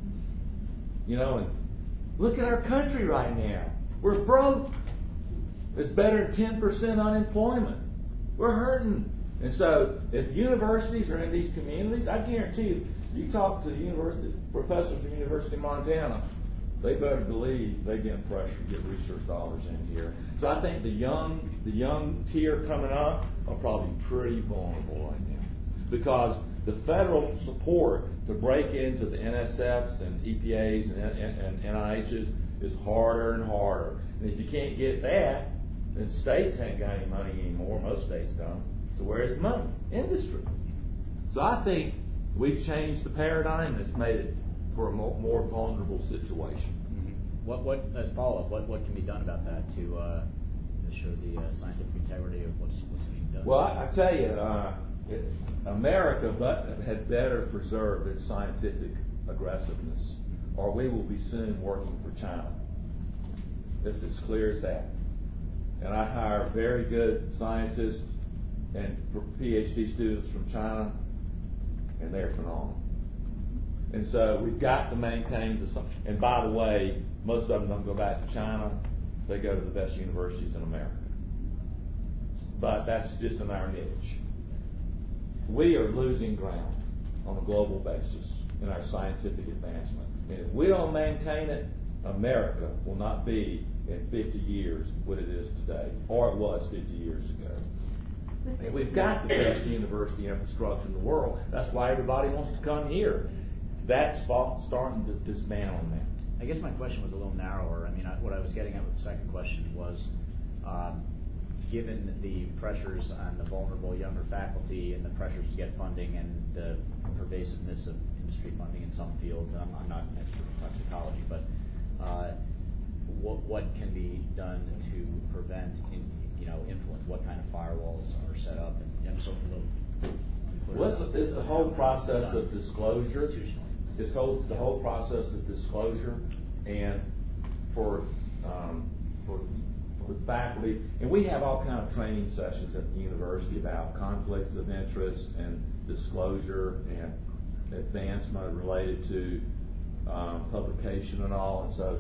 Speaker 2: And look at our country right now. We're broke. It's better than 10% unemployment. We're hurting. And so if universities are in these communities, I guarantee you talk to professors at the University of Montana, they better believe they're getting pressure to get research dollars in here. So I think the young tier coming up are probably pretty vulnerable right now, because the federal support to break into the NSFs and EPAs and NIHs is harder and harder. And if you can't get that, then states ain't got any money anymore. Most states don't. So where's the money? Industry. So I think we've changed the paradigm, and it's made it for a more vulnerable situation.
Speaker 7: Mm-hmm. As follow-up, what can be done about that to show the scientific integrity of what's being done?
Speaker 2: Well, I tell you, America had better preserve its scientific aggressiveness, or we will be soon working for China. It's as clear as that. And I hire very good scientists and PhD students from China, and they're phenomenal. And so we've got to maintain and by the way, most of them don't go back to China. They go to the best universities in America. But that's just in our niche. We are losing ground on a global basis in our scientific advancement. And if we don't maintain it, America will not be in 50 years what it is today, or it was 50 years ago. And we've got the best university infrastructure in the world. That's why everybody wants to come here. That's starting to dismantle now.
Speaker 7: I guess my question was a little narrower. What I was getting at with the second question was, given the pressures on the vulnerable younger faculty and the pressures to get funding and the pervasiveness of industry funding in some fields, I'm not an expert in toxicology, but what can be done to prevent influence firewalls are set up, and I'm still a little unclear.
Speaker 2: Well, it's the whole process of disclosure.
Speaker 7: Institutionally.
Speaker 2: The whole process of disclosure, and for the faculty, and we have all kind of training sessions at the university about conflicts of interest and disclosure and advancement related to publication and all, and so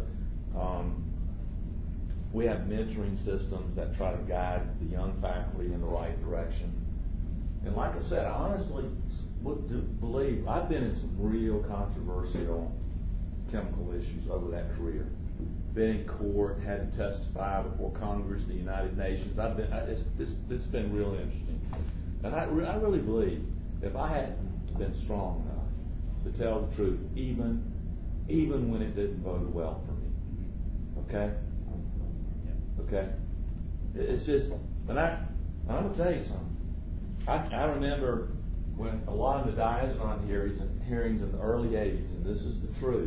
Speaker 2: we have mentoring systems that try to guide the young faculty in the right direction. And like I said, I honestly believe I've been in some real controversial chemical issues over that career. Been in court, had to testify before Congress, the United Nations. It's been really interesting, and I really believe if I hadn't been strong enough to tell the truth, even when it didn't bode well for me, okay. It's just, and I'm gonna tell you something. I remember when a lot of the Diazon hearings in the early '80s, and this is the truth.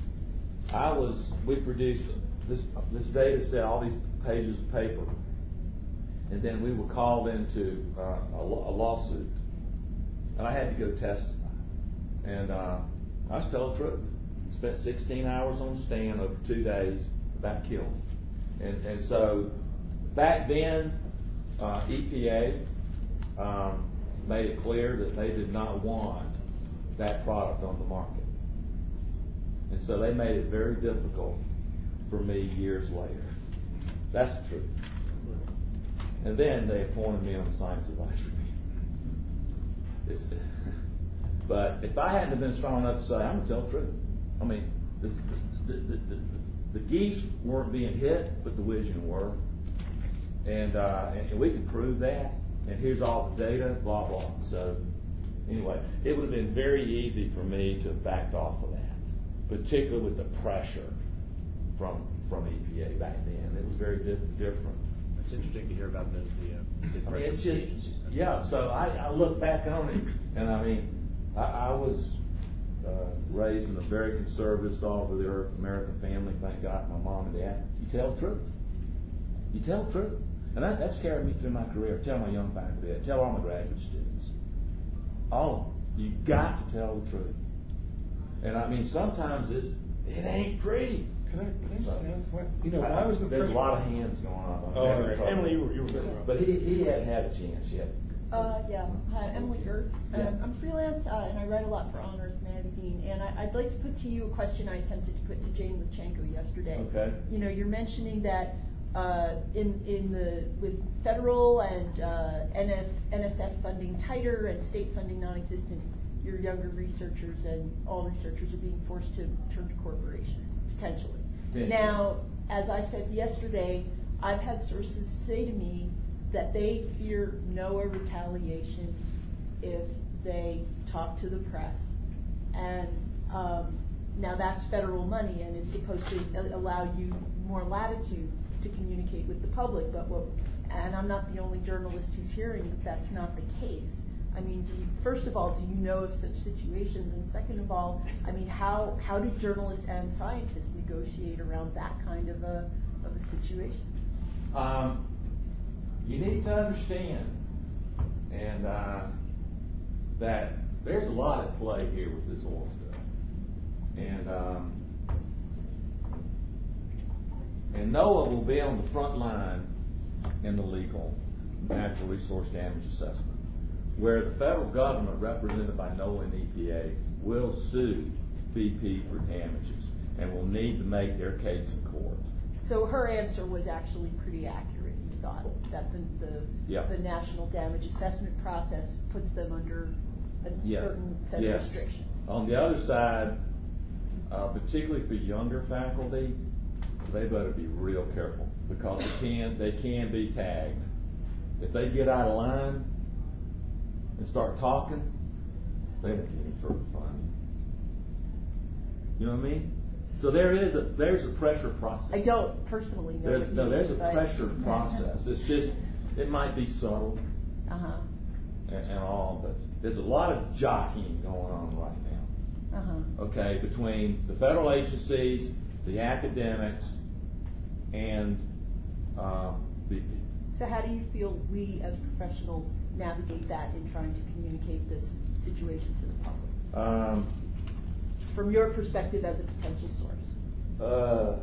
Speaker 2: We produced this data set, all these pages of paper, and then we were called into a lawsuit, and I had to go testify. And I was telling the truth. Spent 16 hours on the stand over 2 days, about killed. And so back then, EPA made it clear that they did not want that product on the market. And so they made it very difficult for me years later. That's the truth. And then they appointed me on the Science Advisory Board. But if I hadn't been strong enough to say, I'm going to tell the truth. I mean, the geese weren't being hit, but the Wisden were. And we can prove that. And here's all the data, blah, blah. So anyway, it would have been very easy for me to have backed off of that, particularly with the pressure from EPA back then. It was very different.
Speaker 7: It's interesting to hear about the
Speaker 2: I mean, it's just, yeah, so I look back on it, and I mean, I was raised in a very conservative, salt-of-the-earth American family, thank God, my mom and dad. You tell the truth. You tell the truth. And that's carried me through my career. Tell my young faculty that. Tell all my graduate students. All of them. You got to tell the truth. And I mean, sometimes it ain't pretty.
Speaker 8: Can I just ask what, why was the
Speaker 2: There's a lot of hands going on.
Speaker 8: Oh, right. Emily, you were good.
Speaker 2: But he had a chance yet.
Speaker 9: Yeah. Hi, Emily Gertz.
Speaker 2: Yeah.
Speaker 9: I'm freelance, and I write a lot for On Earth magazine. And I'd like to put to you a question I attempted to put to Jane Luchenko yesterday.
Speaker 2: Okay.
Speaker 9: You're mentioning that with federal and NSF funding tighter and state funding non-existent, your younger researchers and all researchers are being forced to turn to corporations, potentially. Now, as I said yesterday, I've had sources say to me that they fear NOAA retaliation if they talk to the press. And now that's federal money, and it's supposed to allow you more latitude to communicate with the public. And I'm not the only journalist who's hearing that that's not the case. I mean, first of all, do you know of such situations? And second of all, I mean, how do journalists and scientists negotiate around that kind of a situation?
Speaker 2: You need to understand, and that there's a lot at play here with this oil stuff, and NOAA will be on the front line in the legal natural resource damage assessment, where the federal government, represented by NOAA and EPA, will sue BP for damages and will need to make their case in court.
Speaker 9: So her answer was actually pretty accurate. You thought that the national damage assessment process puts them under a certain set of restrictions.
Speaker 2: On the other side, particularly for younger faculty, they better be real careful, because they can be tagged. If they get out of line and start talking, they won't get any further funding. You know what I mean? So there's a pressure process.
Speaker 9: I don't personally know.
Speaker 2: There's a pressure process. It's just, it might be subtle and all, but there's a lot of jockeying going on right now. Okay, between the federal agencies, the academics, and BP.
Speaker 9: So how do you feel we as professionals navigate that in trying to communicate this situation to the public? From your perspective as a potential source.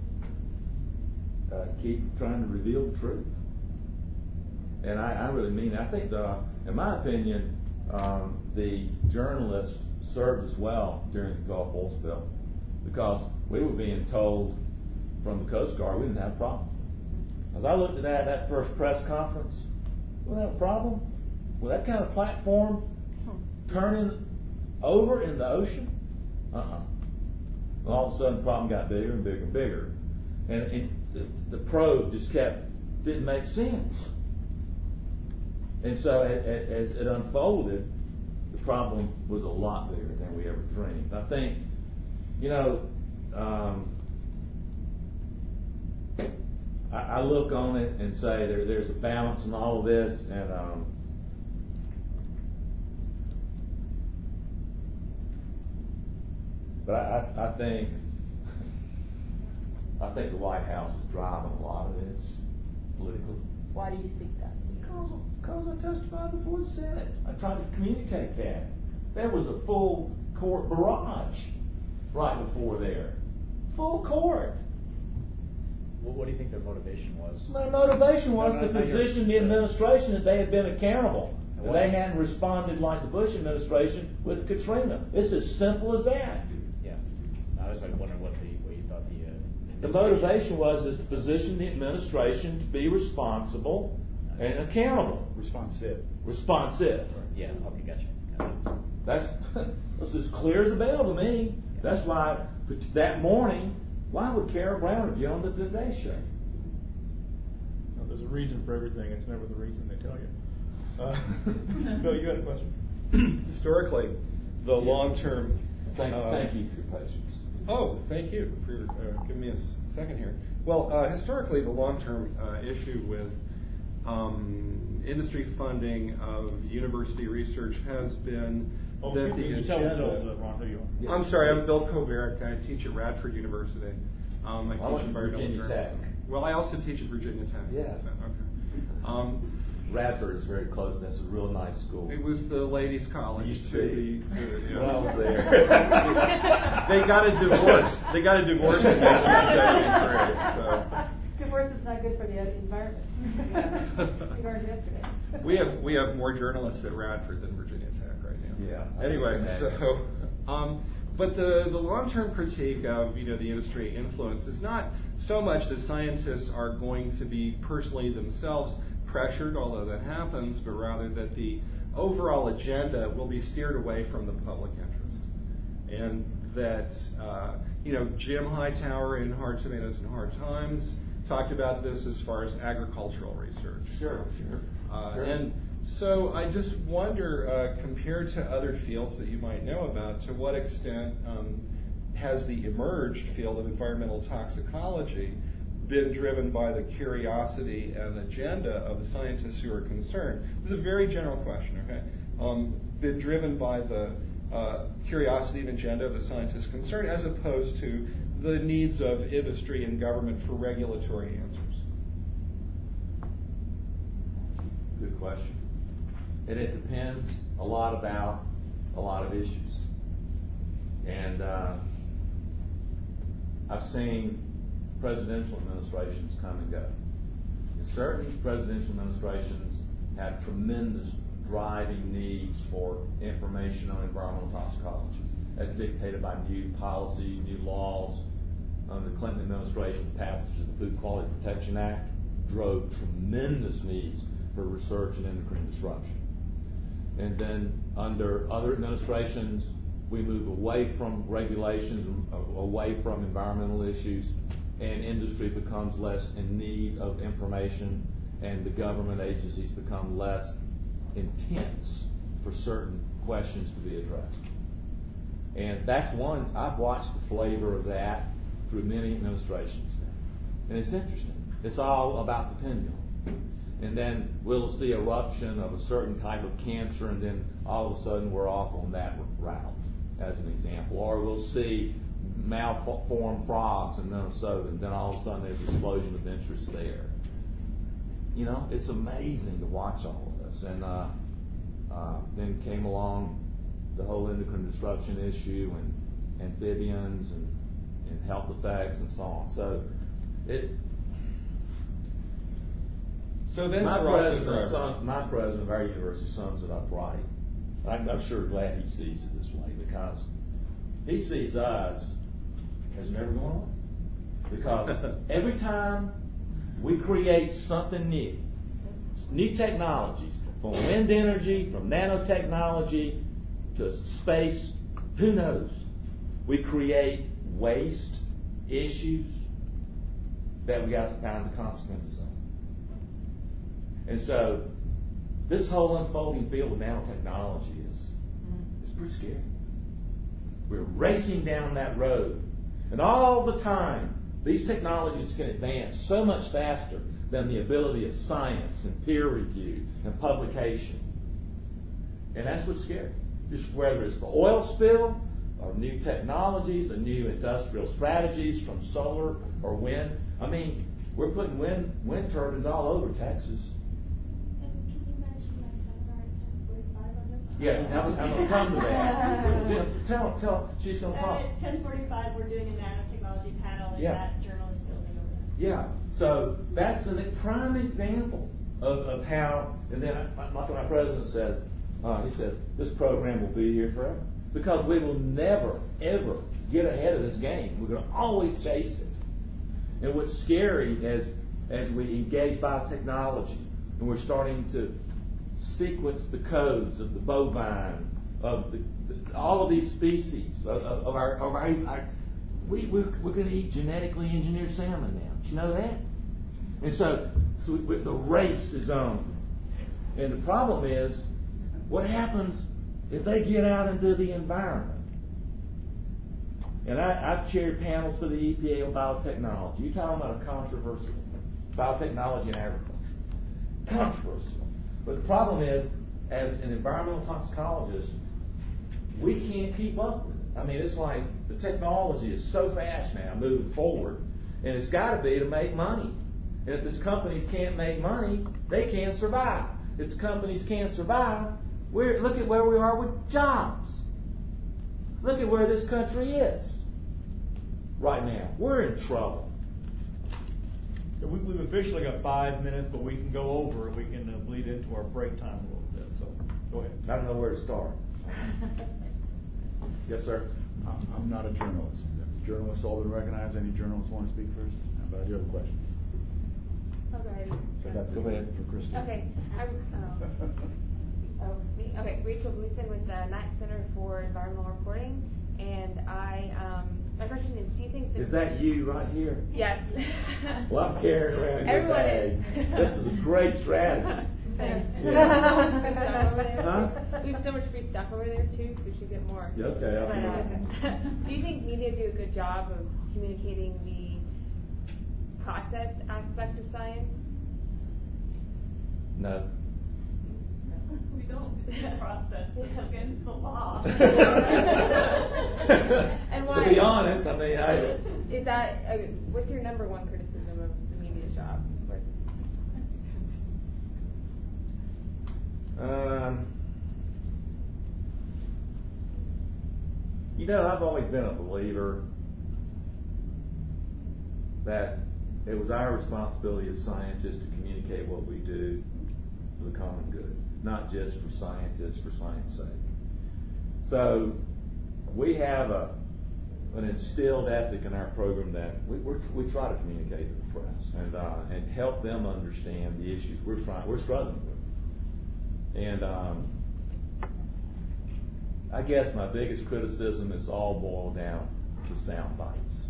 Speaker 2: Keep trying to reveal the truth. And I really mean it. I think, in my opinion, the journalists served us well during the Gulf oil spill because we were being told from the Coast Guard we didn't have a problem. As I looked at that first press conference, we didn't have a problem with that kind of platform turning over in the ocean. All of a sudden, the problem got bigger and bigger and bigger, and the probe just didn't make sense. And so as it unfolded, the problem was a lot bigger than we ever dreamed. I think, I look on it and say there's a balance in all of this, and but I think the White House is driving a lot of this politically.
Speaker 9: Why do you think that?
Speaker 2: Because I testified before the Senate. I tried to communicate that. There was a full court barrage right before there. Full court.
Speaker 7: Well, what do you think their motivation was?
Speaker 2: My motivation was to
Speaker 7: No,
Speaker 2: position the administration that they had been accountable. And they hadn't responded like the Bush administration with Katrina. It's as simple as that.
Speaker 7: Yeah. I was wondering what you thought
Speaker 2: the motivation was to position the administration to be responsible and accountable. Responsive.
Speaker 7: Yeah. Okay. Gotcha.
Speaker 2: That's as clear as a bell to me.
Speaker 7: Yeah.
Speaker 2: That's why that morning, why would Kara Browner be on the Today Show?
Speaker 1: No, there's a reason for everything. It's never the reason they tell you. Bill, you had a question?
Speaker 8: Historically, the long-term...
Speaker 2: Thank you for your patience.
Speaker 8: Oh, thank you for giving me a second here. Well, historically, the long-term issue with industry funding of university research has been that the agenda...
Speaker 1: Ron, who you are.
Speaker 8: Yes. I'm sorry, I'm Bill Kovaric. I teach at Radford University. I
Speaker 2: went to Virginia Tech.
Speaker 8: Well, I also teach at Virginia Tech.
Speaker 2: Yeah.
Speaker 8: So, okay.
Speaker 2: Radford is very close. That's a real nice school.
Speaker 8: It was the ladies' college.
Speaker 2: Used to be.
Speaker 8: When
Speaker 2: I was there.
Speaker 8: They got a divorce. They got a divorce in 1973. So.
Speaker 3: Divorce is not good for the environment. We learned yesterday.
Speaker 8: We have more journalists at Radford than Virginia Tech right now.
Speaker 2: Yeah.
Speaker 8: Anyway, so but the long-term critique of the industry influence is not so much that scientists are going to be personally themselves pressured, although that happens, but rather that the overall agenda will be steered away from the public interest, and that Jim Hightower in Hard Tomatoes and Hard Times talked about this as far as agricultural research.
Speaker 2: Sure.
Speaker 8: And so I just wonder, compared to other fields that you might know about, to what extent has the emerged field of environmental toxicology been driven by the curiosity and agenda of the scientists who are concerned? This is a very general question, okay? Been driven by the curiosity and agenda of the scientists concerned, as opposed to the needs of industry and government for regulatory answers?
Speaker 2: Good question. And it depends a lot about a lot of issues. And I've seen presidential administrations come and go. And certain presidential administrations have tremendous driving needs for information on environmental toxicology, as dictated by new policies, new laws. Under the Clinton administration, the passage of the Food Quality Protection Act drove tremendous needs for research and endocrine disruption. And then under other administrations, we move away from regulations, away from environmental issues, and industry becomes less in need of information, and the government agencies become less intense for certain questions to be addressed. And that's one, I've watched the flavor of that through many administrations now. And it's interesting. It's all about the pendulum. And then we'll see eruption of a certain type of cancer, and then all of a sudden we're off on that route, as an example. Or we'll see malformed frogs in Minnesota, and then all of a sudden there's an explosion of interest there. it's amazing to watch all of this. And then came along the whole endocrine disruption issue and amphibians and health effects and so on. So
Speaker 8: then
Speaker 2: my president of our university sums it up right. I'm sure glad he sees it this way, because he sees us as never going on. Because every time we create something new technologies, from wind energy, from nanotechnology to space, who knows? We create waste, issues that we got to pound the consequences of. And so this whole unfolding field of nanotechnology is pretty scary. We're racing down that road. And all the time, these technologies can advance so much faster than the ability of science and peer review and publication. And that's what's scary. Just whether it's the oil spill or new technologies or new industrial strategies from solar or wind. I mean, we're putting wind turbines all over Texas.
Speaker 6: And can you mention my seminar at 10:45 on this?
Speaker 2: Yeah, I'm going to come to that. Tell, she's going to talk.
Speaker 6: At 10:45, we're doing a nanotechnology panel in that journalist building over there.
Speaker 2: Yeah, so that's a prime example of how, and then like my president says, he says, this program will be here forever. Because we will never, ever get ahead of this game. We're going to always chase it. And what's scary as we engage biotechnology, and we're starting to sequence the codes of the bovine, of all of these species, of our we're going to eat genetically engineered salmon now. Did you know that? And so the race is on. And the problem is, what happens if they get out into the environment? And I've chaired panels for the EPA on biotechnology. You're talking about a controversial biotechnology in agriculture. Controversial. But the problem is, as an environmental toxicologist, we can't keep up with it. I mean, it's like the technology is so fast now, moving forward, and it's got to be to make money. And if these companies can't make money, they can't survive. If the companies can't survive, look at where we are with jobs. Look at where this country is right now. We're in trouble.
Speaker 1: We've officially got 5 minutes, but we can go over it. We can bleed into our break time a little bit. So go ahead.
Speaker 2: I don't know where to start. Yes, sir.
Speaker 5: I'm not a journalist. If journalists all been recognized, any journalists want to speak first? But I do have a question.
Speaker 4: Oh, go ahead.
Speaker 5: So go ahead for Christy.
Speaker 4: Okay. Okay, Rachel Gleason with the Knight Center for Environmental Reporting, and my question is, do you think
Speaker 2: is that you right here?
Speaker 4: Yes.
Speaker 2: Well, I'm carrying around your bag. This is a great strategy.
Speaker 4: Thanks.
Speaker 2: Huh?
Speaker 4: We have so much free stuff over there too, so we should get more.
Speaker 2: Yeah, okay.
Speaker 4: But, do you think media do a good job of communicating the process aspect of science?
Speaker 2: No.
Speaker 6: We don't do the process. It's against the law.
Speaker 4: And why?
Speaker 2: To be honest, I mean,
Speaker 4: is that what's your number one criticism of the media's job?
Speaker 2: I've always been a believer that it was our responsibility as scientists to communicate what we do for the common good, not just for scientists for science sake. So we have an instilled ethic in our program that we try to communicate to the press and help them understand the issues we're struggling with. And I guess my biggest criticism is all boiled down to sound bites.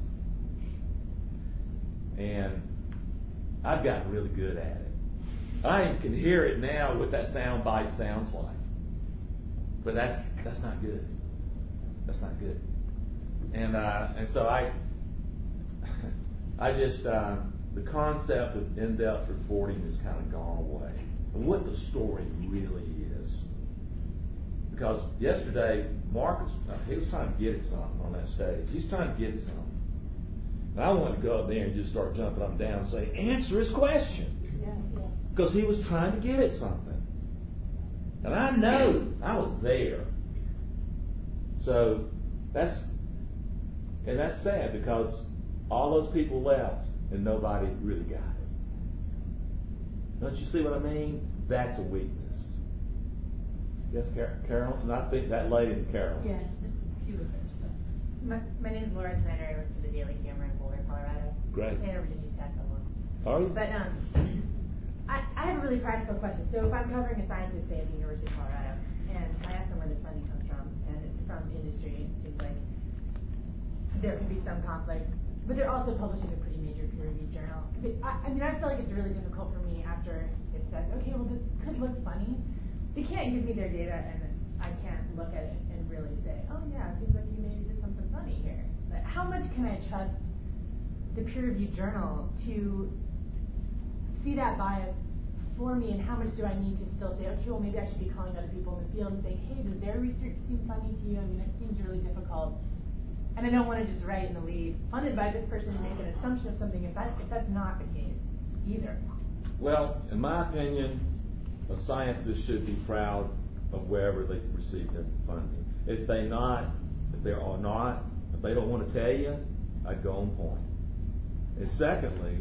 Speaker 2: And I've gotten really good at it. I can hear it now what that sound bite sounds like. But that's not good. That's not good. And so I just the concept of in-depth reporting has kind of gone away. And what the story really is. Because yesterday, Marcus, he was trying to get at something on that stage. He's trying to get at something. And I wanted to go up there and just start jumping up and down and say, answer his question.
Speaker 3: Yeah.
Speaker 2: because he was trying to get at something. And I know I was there. So that's sad because all those people left and nobody really got it. Don't you see what I mean? That's a weakness. Yes, Carol? And I think that lady, Carol.
Speaker 10: Yes, she was there. So. My name is Laura Snyder. I work for the Daily Camera in Boulder, Colorado.
Speaker 2: Great.
Speaker 10: And Virginia Tech a lot.
Speaker 2: Are you?
Speaker 10: But I have a really practical question. So if I'm covering a scientist, say, at the University of Colorado, and I ask them where this funding comes from, and it's from industry, it seems like there could be some conflict. But they're also publishing a pretty major peer-reviewed journal. I mean, I feel like it's really difficult for me after it says, okay, well, this could look funny. They can't give me their data, and I can't look at it and really say, oh, yeah, it seems like you maybe did something funny here. But how much can I trust the peer-reviewed journal to see that bias for me, and how much do I need to still say, okay, well, maybe I should be calling other people in the field and saying, hey, does their research seem funny to you? I mean, it seems really difficult. And I don't want to just write in the lead, funded by this person, and make an assumption of something if that's not the case either.
Speaker 2: Well, in my opinion, a scientist should be proud of wherever they receive their funding. If they don't want to tell you, I'd go on point. And secondly,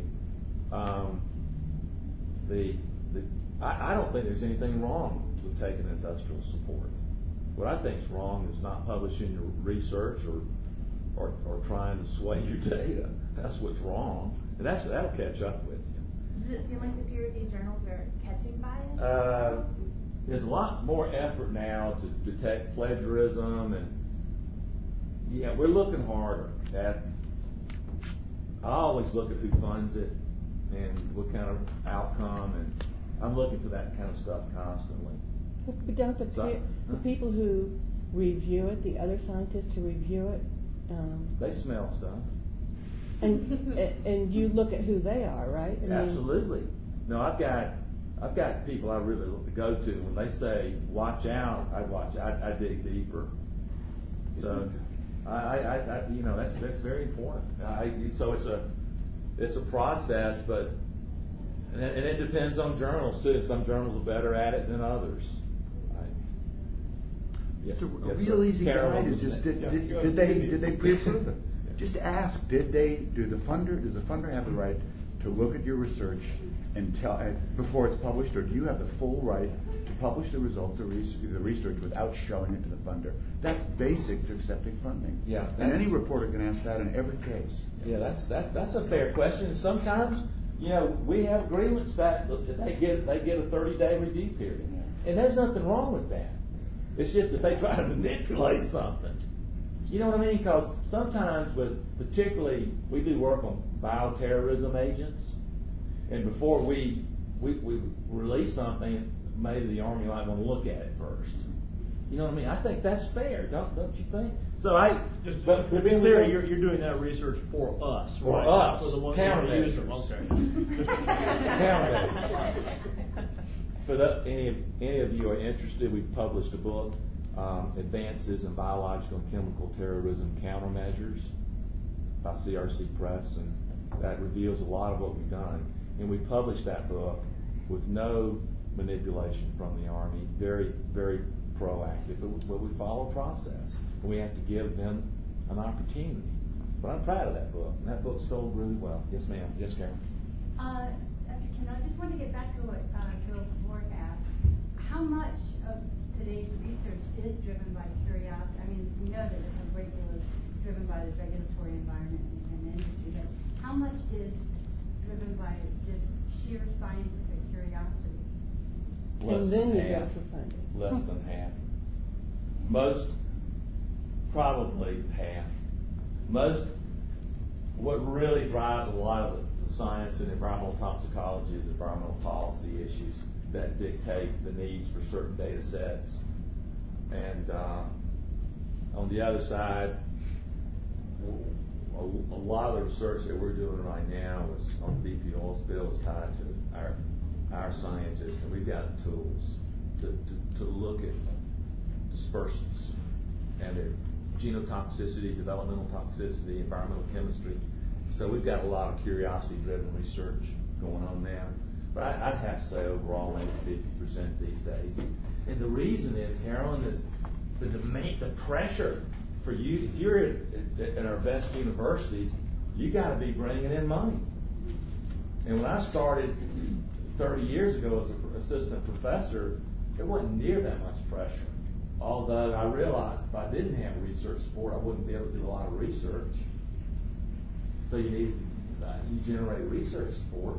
Speaker 2: I don't think there's anything wrong with taking industrial support. What I think is wrong is not publishing your research or trying to sway your data. That's what's wrong, and that'll catch up with you.
Speaker 10: Does it seem like the peer-reviewed journals are catching bias?
Speaker 2: There's a lot more effort now to detect plagiarism, and yeah, we're looking harder at. I always look at who funds it and what kind of outcome, and I'm looking for that kind of stuff constantly.
Speaker 11: But don't the people who review it, the other scientists who review it,
Speaker 2: they smell stuff.
Speaker 11: And you look at who they are, right?
Speaker 2: Absolutely. No, I've got people I really go to. When they say watch out, I dig deeper. So I that's very important. So it's a process, but and it depends on journals too. Some journals are better at it than others.
Speaker 5: Just a real easy guide is just did they pre-approve it? Just ask, does the funder have the right to look at your research and tell before it's published, or do you have the full right to publish the results of the research without showing it to the funder? That's basic to accepting funding.
Speaker 2: Yeah,
Speaker 5: and any reporter can ask that in every case.
Speaker 2: Yeah, that's a fair question. And sometimes, we have agreements that they get a 30-day review period, and there's nothing wrong with that. It's just that they try to manipulate something. You know what I mean? Because sometimes, particularly, we do work on bioterrorism agents, and before we release something, maybe the Army might want to look at it first. You know what I mean? I think that's fair, don't you think? So
Speaker 1: but to be clear, you're doing that research for us,
Speaker 2: for
Speaker 1: right?
Speaker 2: us,
Speaker 1: for the ones
Speaker 2: countermeasures.
Speaker 1: Okay.
Speaker 2: For any of you are interested, we've published a book, Advances in Biological and Chemical Terrorism Countermeasures by CRC Press, and that reveals a lot of what we've done. And we published that book with no manipulation from the Army, very, very proactive, but we follow a process, and we have to give them an opportunity. But I'm proud of that book, and that book sold really well. Yes, ma'am. Yes, Karen.
Speaker 12: I just want to get back to what Bill Bork asked. How much of today's research is driven by curiosity? I mean, we know that a great deal is driven by the regulatory environment and industry, but how much is driven by just sheer scientific curiosity?
Speaker 2: Less than half. Less than half. Most, probably half. What really drives a lot of the science and environmental toxicology is environmental policy issues that dictate the needs for certain data sets. And on the other side, a lot of the research that we're doing right now is on the BP oil spill is tied to our scientists, and we've got tools to look at dispersants and their genotoxicity, developmental toxicity, environmental chemistry. So we've got a lot of curiosity-driven research going on now. But I'd have to say overall maybe 50% these days. And the reason is, Carolyn, is the demand, the pressure for you. If you're at our best universities, you got to be bringing in money. And when I started 30 years ago as an assistant professor, there wasn't near that much pressure. Although I realized if I didn't have research support, I wouldn't be able to do a lot of research. So you generate research support.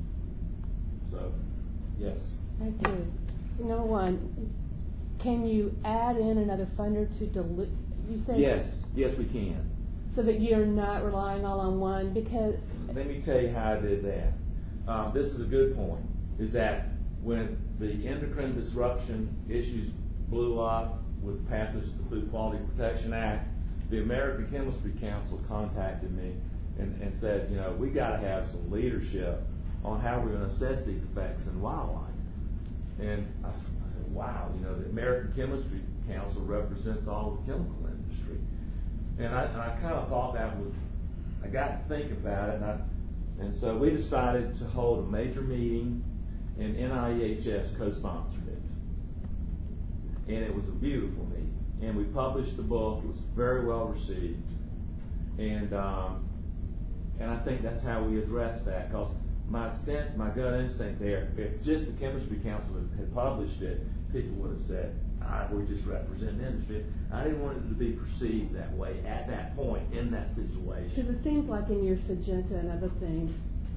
Speaker 2: So, yes.
Speaker 11: I do. Number one, can you add in another funder to dilute? You say
Speaker 2: Yes, we can.
Speaker 11: So that you're not relying all on one, because.
Speaker 2: Let me tell you how I did that. This is a good point. Is that when the endocrine disruption issues blew up with the passage of the Food Quality Protection Act, the American Chemistry Council contacted me and said, we got to have some leadership on how we're going to assess these effects in wildlife. And I said, wow, the American Chemistry Council represents all of the chemical industry. And I kind of thought I got to think about it, and so we decided to hold a major meeting, and NIEHS co-sponsored it. And it was a beautiful meeting. And we published the book. It was very well received. And I think that's how we addressed that, because my gut instinct there, if just the Chemistry Council had published it, people would have said, we're just representing the industry. I didn't want it to be perceived that way at that point in that situation.
Speaker 11: Because it seems like in your Syngenta and other things,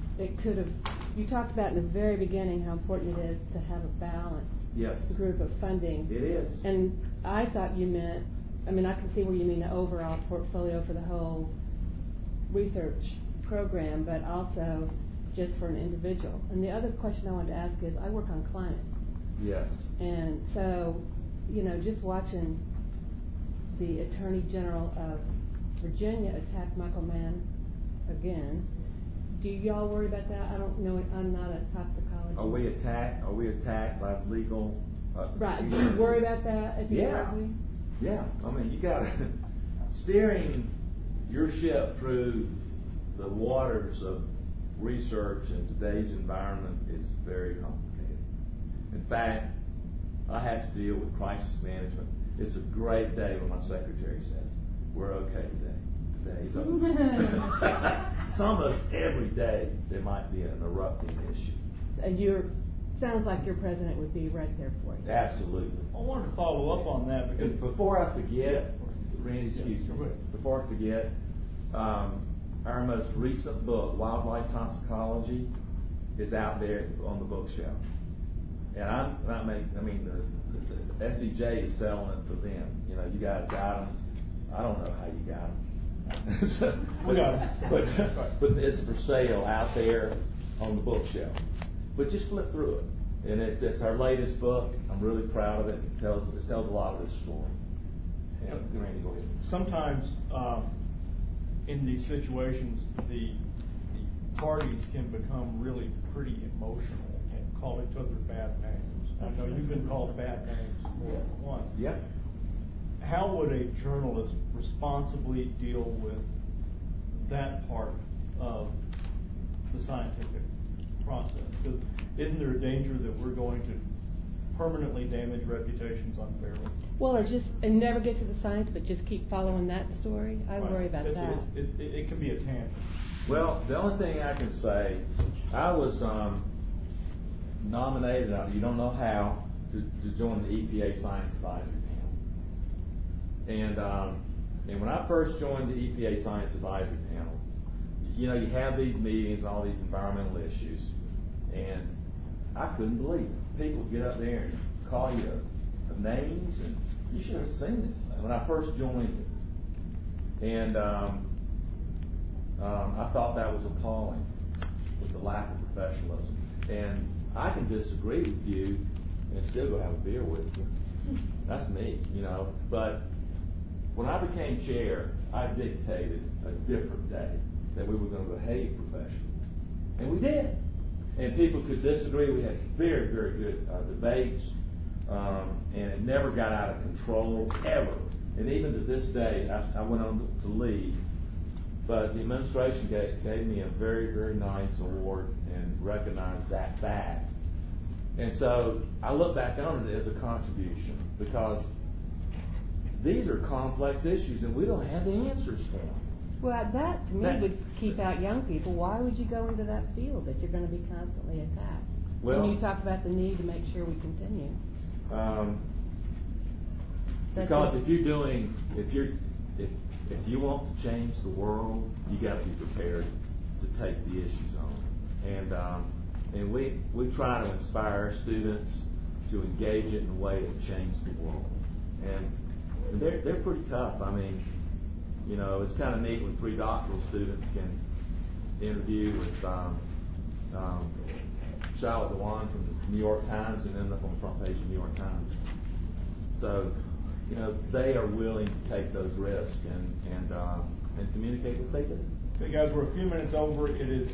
Speaker 11: you talked about in the very beginning how important it is to have a balanced group of funding.
Speaker 2: It is.
Speaker 11: And I thought you meant, I can see where you mean the overall portfolio for the whole research program, but also just for an individual. And the other question I wanted to ask is, I work on climate.
Speaker 2: Yes.
Speaker 11: And so, just watching the Attorney General of Virginia attack Michael Mann again, do y'all worry about that? I don't know. I'm not a toxicologist.
Speaker 2: Are we attacked by legal?
Speaker 11: Right. Do you worry about that?
Speaker 2: Yeah. You got steering your ship through the waters of research in today's environment is very complicated. In fact, I have to deal with crisis management. It's a great day when my secretary says, we're okay today. Today's okay. It's almost every day there might be an erupting issue.
Speaker 11: And sounds like your president would be right there for you.
Speaker 2: Absolutely.
Speaker 1: I wanted to follow up on that because
Speaker 2: before I forget, Randy, excuse me. Before I forget, our most recent book, Wildlife Toxicology, is out there on the bookshelf. And the SEJ is selling it for them. You guys got them. I don't know how you got them. But it's for sale out there on the bookshelf. But just flip through it. And it's our latest book. I'm really proud of it. It tells a lot of this story. Yeah, Randy, go ahead.
Speaker 1: Sometimes in these situations, the parties can become really pretty emotional and call each other bad names. I know you've been called bad names more than once.
Speaker 2: Yeah.
Speaker 1: How would a journalist responsibly deal with that part of the scientific process? Because isn't there a danger that we're going to permanently damage reputations unfairly?
Speaker 11: Well, and never get to the science, but just keep following that story. I worry about that.
Speaker 1: It can be a tangent.
Speaker 2: Well, the only thing I can say, I was nominated, you don't know how, to join the EPA Science Advisory Panel. And when I first joined the EPA Science Advisory Panel, you have these meetings and all these environmental issues, and I couldn't believe it. People get up there and call you names, and you should have seen this when I first joined it. And I thought that was appalling with the lack of professionalism. And I can disagree with you and still go have a beer with you. That's me, But when I became chair, I dictated a different day that we were going to behave professionally. And we did. And people could disagree. We had very, very good debates. And it never got out of control, ever. And even to this day, I went on to leave. But the administration gave me a very, very nice award. And recognize that fact. And so I look back on it as a contribution because these are complex issues and we don't have the answers for them.
Speaker 11: Well, that to me would keep out young people. Why would you go into that field if you're going to be constantly attacked?
Speaker 2: Well,
Speaker 11: and you talked about the need to make sure we continue.
Speaker 2: Because if you want to change the world, you got to be prepared to take the issues on. And we try to inspire our students to engage it in a way that changes the world. And they're pretty tough. I mean, you know, it's kind of neat when 3 doctoral students can interview with Charlotte Dewan from the New York Times and end up on the front page of the New York Times. So, you know, they are willing to take those risks and communicate what they do.
Speaker 1: Okay, guys, we're a few minutes over. It is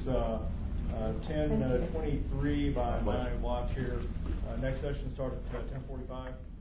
Speaker 1: 10:23 by my watch here. Next session starts at 10:45.